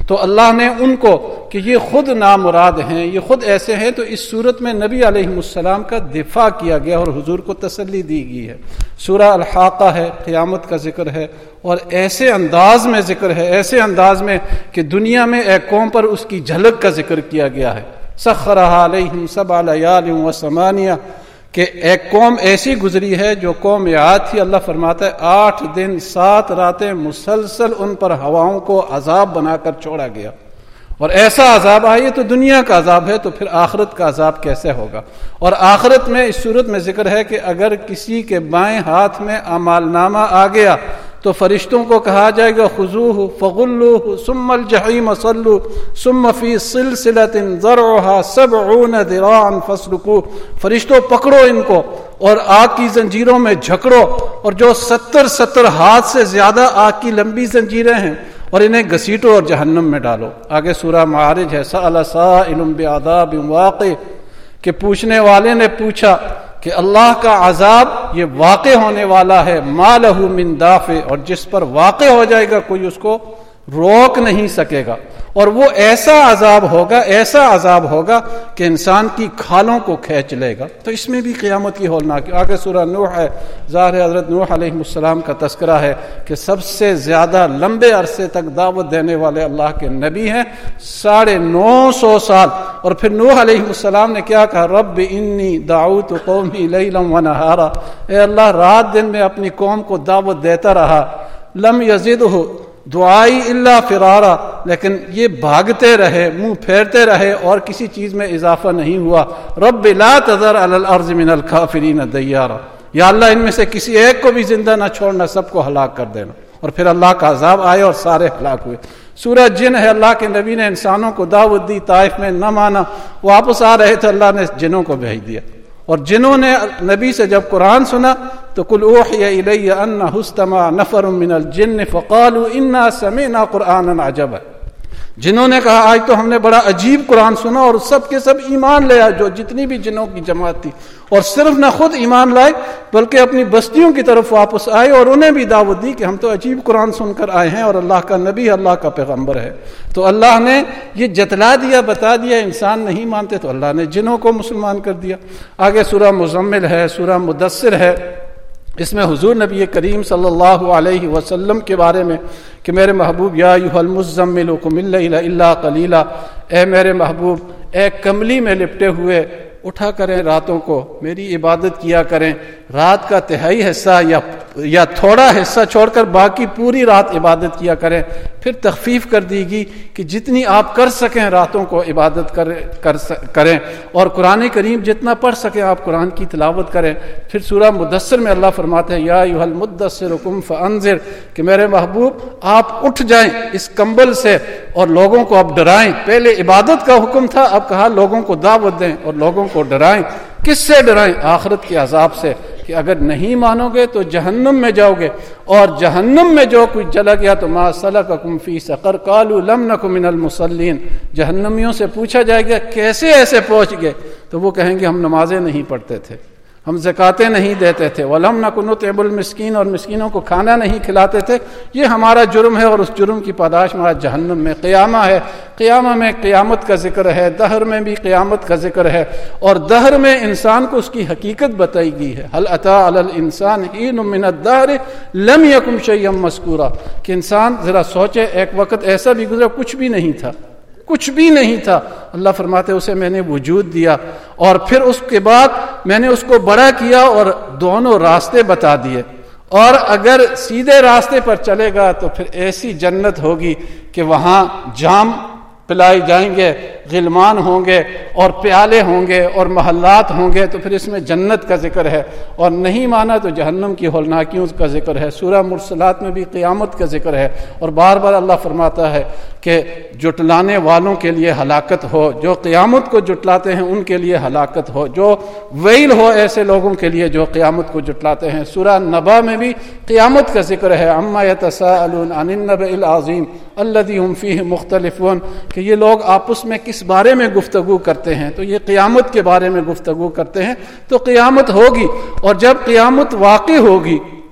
تو اللہ نے ان کو کہ یہ خود نامراد ہیں، یہ خود ایسے ہیں، تو اس صورت میں نبی علیہ السلام کا دفاع کیا گیا اور حضور کو تسلی دی گئی ہے۔ سورہ الحاقہ ہے، قیامت کا ذکر ہے، اور ایسے انداز میں ذکر ہے، ایسے انداز میں کہ دنیا میں ایک قوم پر اس کی جھلک کا ذکر کیا گیا ہے۔ سخرھا علیہم 7 لیال و 8 کہ ایک قوم ایسی گزری ہے جو قوم عاد تھی، اللہ فرماتا ہے 8 دن 7 راتیں مسلسل ان پر ہواؤں کو عذاب بنا کر چھوڑا گیا، اور ایسا عذاب آئی تو دنیا کا عذاب ہے، تو پھر آخرت کا عذاب کیسے ہوگا؟ اور آخرت میں اس صورت میں ذکر ہے کہ اگر کسی کے بائیں ہاتھ میں اعمال نامہ آ گیا تو فرشتوں کو کہا جائے گا خذوہ فغلوہ ثم الجحیم صلوا ثم فی سلسلۃ ذرعها 70 ذراعا فاسلکوہ، فرشتوں پکڑو ان کو اور آگ کی زنجیروں میں جھکڑو، اور جو 70 ہاتھ سے زیادہ آگ کی لمبی زنجیریں ہیں، اور انہیں گھسیٹو اور جہنم میں ڈالو۔ آگے سورہ معارج ہے، سأل سائل بعذاب واقع، کہ پوچھنے والے نے پوچھا کہ اللہ کا عذاب یہ واقع ہونے والا ہے، ما لہ من دافع، اور جس پر واقع ہو جائے گا کوئی اس کو روک نہیں سکے گا، اور وہ ایسا عذاب ہوگا، ایسا عذاب ہوگا کہ انسان کی کھالوں کو کھینچ لے گا۔ تو اس میں بھی قیامت کی ہولناکی۔ آگے سورہ نوح ہے، ظاہر حضرت نوح علیہ السلام کا تذکرہ ہے کہ سب سے زیادہ لمبے عرصے تک دعوت دینے والے اللہ کے نبی ہیں، 950 سال۔ اور پھر نوح علیہ السلام نے کیا کہا؟ رب انی دعوت قومی لیلا ونہارا، اے اللہ رات دن میں اپنی قوم کو دعوت دیتا رہا، لم یزدہ دعائی الا فرارا، لیکن یہ بھاگتے رہے، منہ پھیرتے رہے، اور کسی چیز میں اضافہ نہیں ہوا۔ رب لا تذر علی الارض من الکافرین دیارا، یا اللہ ان میں سے کسی ایک کو بھی زندہ نہ چھوڑنا، سب کو ہلاک کر دینا۔ اور پھر اللہ کا عذاب آیا اور سارے ہلاک ہوئے۔ سورہ جن ہے، اللہ کے نبی نے انسانوں کو دعوت دی، طائف میں نہ مانا، واپس آ رہے تھے، اللہ نے جنوں کو بھیج دیا، اور جنہوں نے نبی سے جب قرآن سنا تو قل اوحی الی انہ استمع نفر من الجن فقالوا انا سمعنا قرآنا عجبا، جنہوں نے کہا آج تو ہم نے بڑا عجیب قرآن سنا، اور سب کے سب ایمان لے آئے، جو جتنی بھی جنوں کی جماعت تھی، اور صرف نہ خود ایمان لائے بلکہ اپنی بستیوں کی طرف واپس آئے، اور انہیں بھی دعوت دی کہ ہم تو عجیب قرآن سن کر آئے ہیں، اور اللہ کا نبی اللہ کا پیغمبر ہے۔ تو اللہ نے یہ جتلا دیا، بتا دیا، انسان نہیں مانتے تو اللہ نے جنوں کو مسلمان کر دیا۔ آگے سورہ مزمل ہے، سورہ مدثر ہے، اس میں حضور نبی کریم صلی اللہ علیہ وسلم کے بارے میں کہ میرے محبوب یا ایھا المزمل قم اللیل الا قلیلا، اے میرے محبوب ایک کملی میں لپٹے ہوئے اٹھا کریں راتوں کو، میری عبادت کیا کریں، رات کا تہائی حصہ یا تھوڑا حصہ چھوڑ کر باقی پوری رات عبادت کیا کریں۔ پھر تخفیف کر دی گئی کہ جتنی آپ کر سکیں راتوں کو عبادت کریں، اور قرآن کریم جتنا پڑھ سکیں آپ قرآن کی تلاوت کریں۔ پھر سورہ مدثر میں اللہ فرماتے ہیں یا ایھا المدثر قم فانذر، کہ میرے محبوب آپ اٹھ جائیں اس کمبل سے اور لوگوں کو آپ ڈرائیں۔ پہلے عبادت کا حکم تھا، اب کہا لوگوں کو دعوت دیں اور لوگوں کو ڈرائیں۔ کس سے ڈرائیں؟ آخرت کے عذاب سے، کہ اگر نہیں مانو گے تو جہنم میں جاؤ گے، اور جہنم میں جو کچھ چلا گیا تو ما سلککم فی سقر قالوا لم نک من المصلین، جہنمیوں سے پوچھا جائے گا کیسے ایسے پہنچ گئے، تو وہ کہیں گے ہم نمازیں نہیں پڑھتے تھے، ہم زکاتیں نہیں دیتے تھے، وَلَمْ نَكُ نُطْعِمُ الْمِسْكِينَ، اور مسکینوں کو کھانا نہیں کھلاتے تھے، یہ ہمارا جرم ہے، اور اس جرم کی پاداش ہمارا جہنم میں۔ قیامہ ہے، قیامہ میں قیامت کا ذکر ہے، دہر میں بھی قیامت کا ذکر ہے، اور دہر میں انسان کو اس کی حقیقت بتائی گئی ہے۔ هَلْ أَتَىٰ عَلَى الْإِنسَانِ حِينٌ مِّنَ الدَّهْرِ لَمْ يَكُن شَيْئًا مَّذْكُورًا، کہ انسان ذرا سوچے ایک وقت ایسا بھی گزرا کچھ بھی نہیں تھا، کچھ بھی نہیں تھا۔ اللہ فرماتے اسے میں نے وجود دیا، اور پھر اس کے بعد میں نے اس کو بڑا کیا اور دونوں راستے بتا دیے، اور اگر سیدھے راستے پر چلے گا تو پھر ایسی جنت ہوگی کہ وہاں جام پلائے جائیں گے، غلمان ہوں گے اور پیالے ہوں گے اور محلات ہوں گے، تو پھر اس میں جنت کا ذکر ہے، اور نہیں مانا تو جہنم کی ہولناکیوں کا ذکر ہے۔ سورہ مرسلات میں بھی قیامت کا ذکر ہے، اور بار بار اللہ فرماتا ہے کہ جٹلانے والوں کے لیے ہلاکت ہو، جو قیامت کو جٹلاتے ہیں ان کے لیے ہلاکت ہو، جو ویل ہو ایسے لوگوں کے لیے جو قیامت کو جٹلاتے ہیں۔ سورہ نبا میں بھی قیامت کا ذکر ہے، عما یتساءلون عن النبأ العظیم الذی هم فیہ مختلفون، کہ یہ لوگ آپس میں کس بارے میں گفتگو کرتے ہیں، تو یہ قیامت کے بارے میں گفتگو کرتے ہیں۔ تو قیامت ہوگی، اور جب قیامت واقع ہوگی،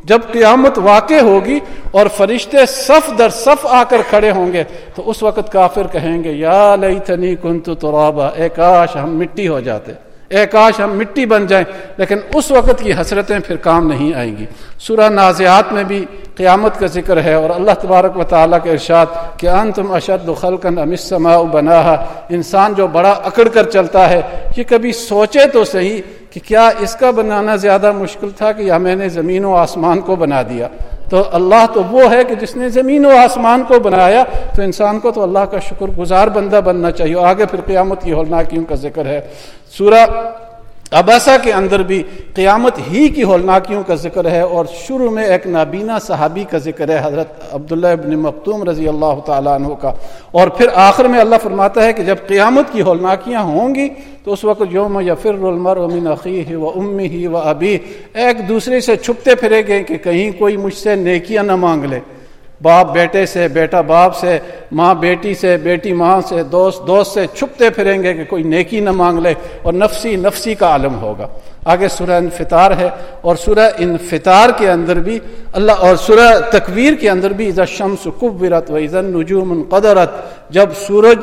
جب قیامت واقع ہوگی اور فرشتے صف در صف آ کر کھڑے ہوں گے تو اس وقت کافر کہیں گے یا لیتنی کنت ترابا، اے کاش ہم مٹی ہو جاتے، اے کاش ہم مٹی بن جائیں. لیکن اس وقت کی حسرتیں پھر کام نہیں آئیں گی. سورہ نازعات میں بھی قیامت کا ذکر ہے اور اللہ تبارک و تعالیٰ کے ارشاد کہ انتم اشد خلقا ام السماء بناہا. انسان جو بڑا اکڑ کر چلتا ہے یہ کبھی سوچے تو صحیح کہ کیا اس کا بنانا زیادہ مشکل تھا کہ یا میں نے زمین و آسمان کو بنا دیا. تو اللہ تو وہ ہے کہ جس نے زمین و آسمان کو بنایا، تو انسان کو تو اللہ کا شکر گزار بندہ بننا چاہیے. آگے پھر قیامت کی ہولناکیوں کا ذکر ہے. سورہ عباسہ کے اندر بھی قیامت ہی کی ہولناکیوں کا ذکر ہے، اور شروع میں ایک نابینا صحابی کا ذکر ہے حضرت عبداللہ ابن مکتوم رضی اللہ تعالیٰ عنہ کا، اور پھر آخر میں اللہ فرماتا ہے کہ جب قیامت کی ہولناکیاں ہوں گی تو اس وقت یوم یفر المرء من اخیہ و امہ و ابیہ، ایک دوسرے سے چھپتے پھرے گے کہ کہیں کوئی مجھ سے نیکیاں نہ مانگ لے. باپ بیٹے سے، بیٹا باپ سے، ماں بیٹی سے، بیٹی ماں سے، دوست دوست سے چھپتے پھریں گے کہ کوئی نیکی نہ مانگ لے، اور نفسی نفسی کا عالم ہوگا. آگے سورہ انفطار ہے، اور سورہ انفطار کے اندر بھی اللہ، اور سورہ تکویر کے اندر بھی اذا الشمس کورت و اذا النجوم انقدرت، جب سورج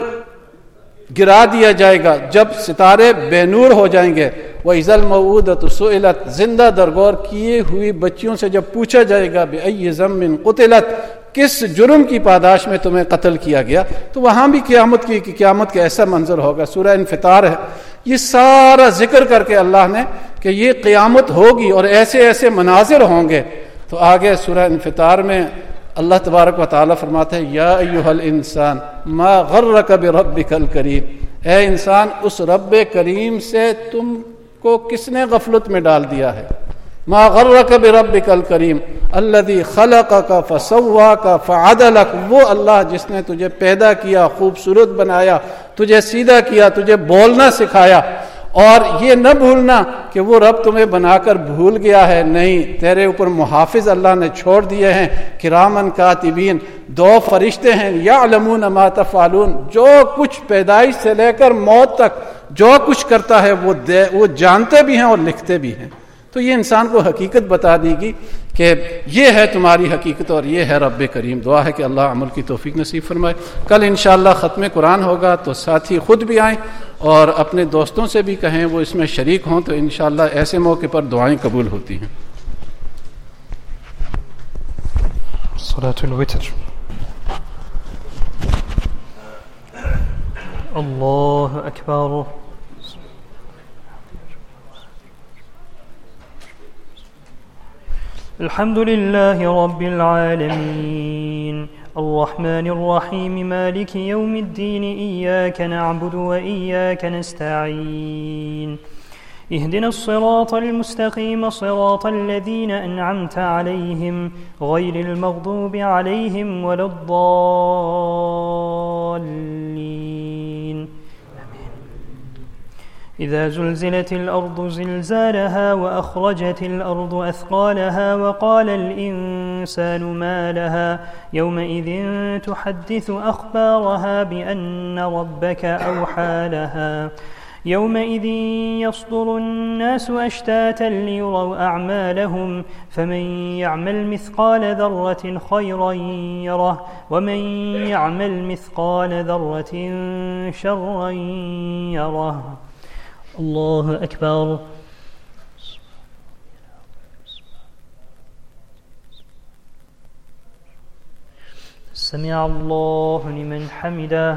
گرا دیا جائے گا، جب ستارے بے نور ہو جائیں گے. وَإِذَا الْمَوْءُودَةُ سُئِلَتْ، زندہ درگور کیے ہوئی بچیوں سے جب پوچھا جائے گا بِأَيِّ ذَنبٍ قُتِلَتْ، کس جرم کی پاداش میں تمہیں قتل کیا گیا، تو وہاں بھی قیامت کا ایسا منظر ہوگا. سورہ انفطار ہے. یہ سارا ذکر کر کے اللہ نے کہ یہ قیامت ہوگی اور ایسے ایسے مناظر ہوں گے. تو آگے سورہ انفطار میں اللہ تبارک و تعالیٰ فرماتا ہے یا ایھا الانسان ما غرک بربک الکریم، اے انسان اس رب کریم سے تم کو کس نے غفلت میں ڈال دیا ہے. ما غرک بربک الکریم الذی خلقک فسواک فعدلک، وہ اللہ جس نے تجھے پیدا کیا، خوبصورت بنایا، تجھے سیدھا کیا، تجھے بولنا سکھایا. اور یہ نہ بھولنا کہ وہ رب تمہیں بنا کر بھول گیا ہے، نہیں، تیرے اوپر محافظ اللہ نے چھوڑ دیے ہیں، کرامن کاتبین، 2 فرشتے ہیں، یعلمون ما تفعلون، جو کچھ پیدائش سے لے کر موت تک جو کچھ کرتا ہے وہ جانتے بھی ہیں اور لکھتے بھی ہیں. تو یہ انسان کو حقیقت بتا دی گی کہ یہ ہے تمہاری حقیقت اور یہ ہے رب کریم. دعا ہے کہ اللہ عمل کی توفیق نصیب فرمائے. کل انشاءاللہ ختم قرآن ہوگا، تو ساتھی خود بھی آئیں اور اپنے دوستوں سے بھی کہیں وہ اس میں شریک ہوں، تو انشاءاللہ ایسے موقع پر دعائیں قبول ہوتی ہیں. صلاة الوتر. اللہ اکبر. الحمد لله رب العالمين الرحمن الرحيم مالك يوم الدين إياك نعبد وإياك نستعين اهدنا الصراط المستقيم صراط الذين أنعمت عليهم غير المغضوب عليهم ولا الضالين. إذا زلزلت الأرض زلزالها وأخرجت الأرض أثقالها وقال الإنسان ما لها يومئذ تحدث أخبارها بأن ربك أوحى لها يومئذ يصدر الناس أشتاتا ليروا أعمالهم فمن يعمل مثقال ذرة خيرا يره ومن يعمل مثقال ذرة شرا يره. الله أكبر. سمع الله لمن حمده.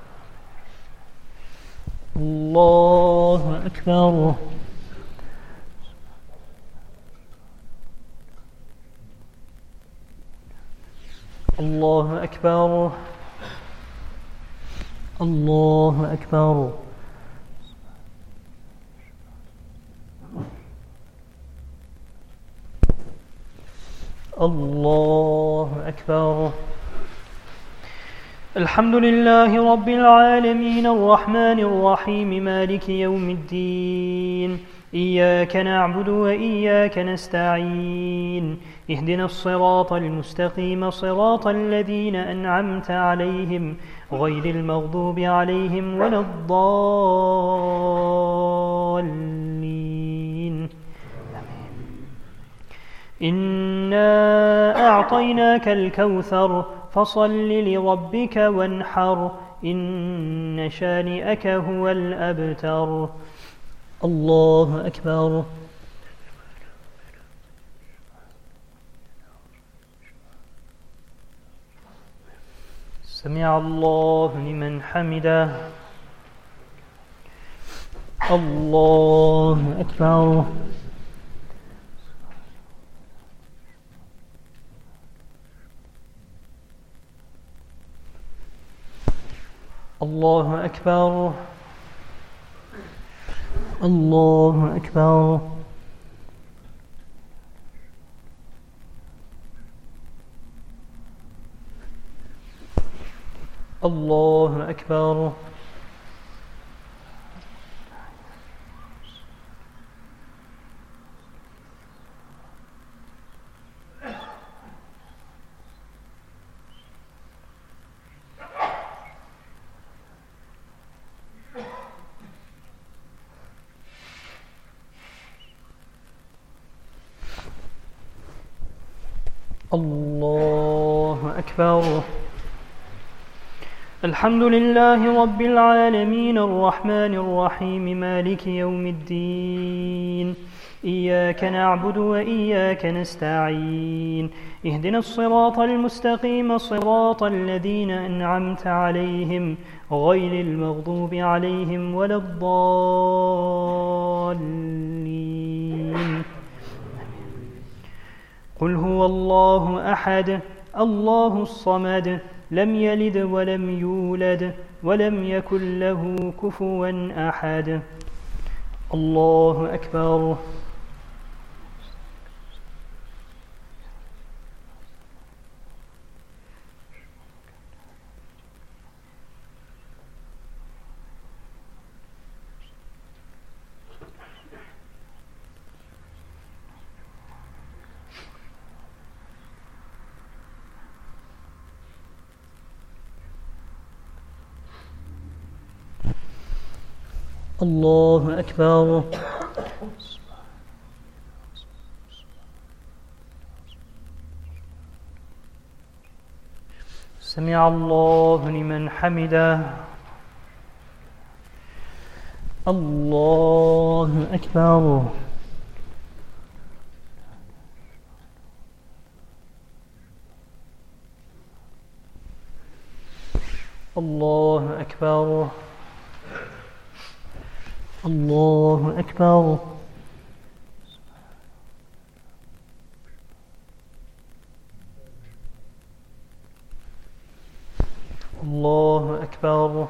الله أكبر. الله أكبر. الله أكبر. الله أكبر. الحمد لله رب العالمين الرحمن الرحيم مالك يوم الدين إياك نعبد وإياك نستعين اهدنا الصراط المستقيم صراط الذين أنعمت عليهم غير المغضوب عليهم ولا الضالين. إنا أعطيناك الكوثر فصل لربك وانحر إن شانئك هو الأبتر. الله أكبر. سمع الله لمن حمده. الله أكبر. الله أكبر. الله أكبر. الله أكبر. الله أكبر. الحمد لله رب العالمين الرحمن الرحيم مالك يوم الدين إياك نعبد وإياك نستعين اهدنا الصراط المستقيم صراط الذين أنعمت عليهم غير المغضوب عليهم ولا الضالين. قل هو الله أحد الله الصمد لم يلد ولم يولد ولم يكن له كفوا أحد. الله أكبر. الله أكبر. سمع الله لمن حمده. الله أكبر. الله أكبر. الله أكبر. الله أكبر.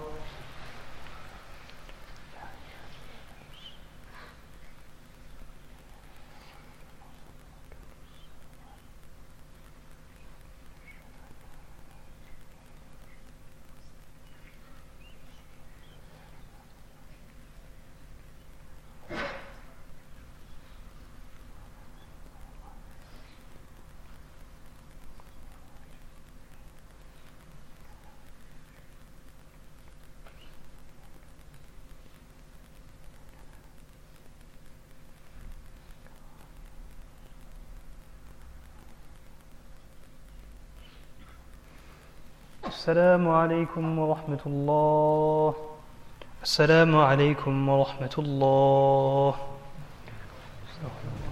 السلام عليكم ورحمة الله. السلام عليكم ورحمة الله.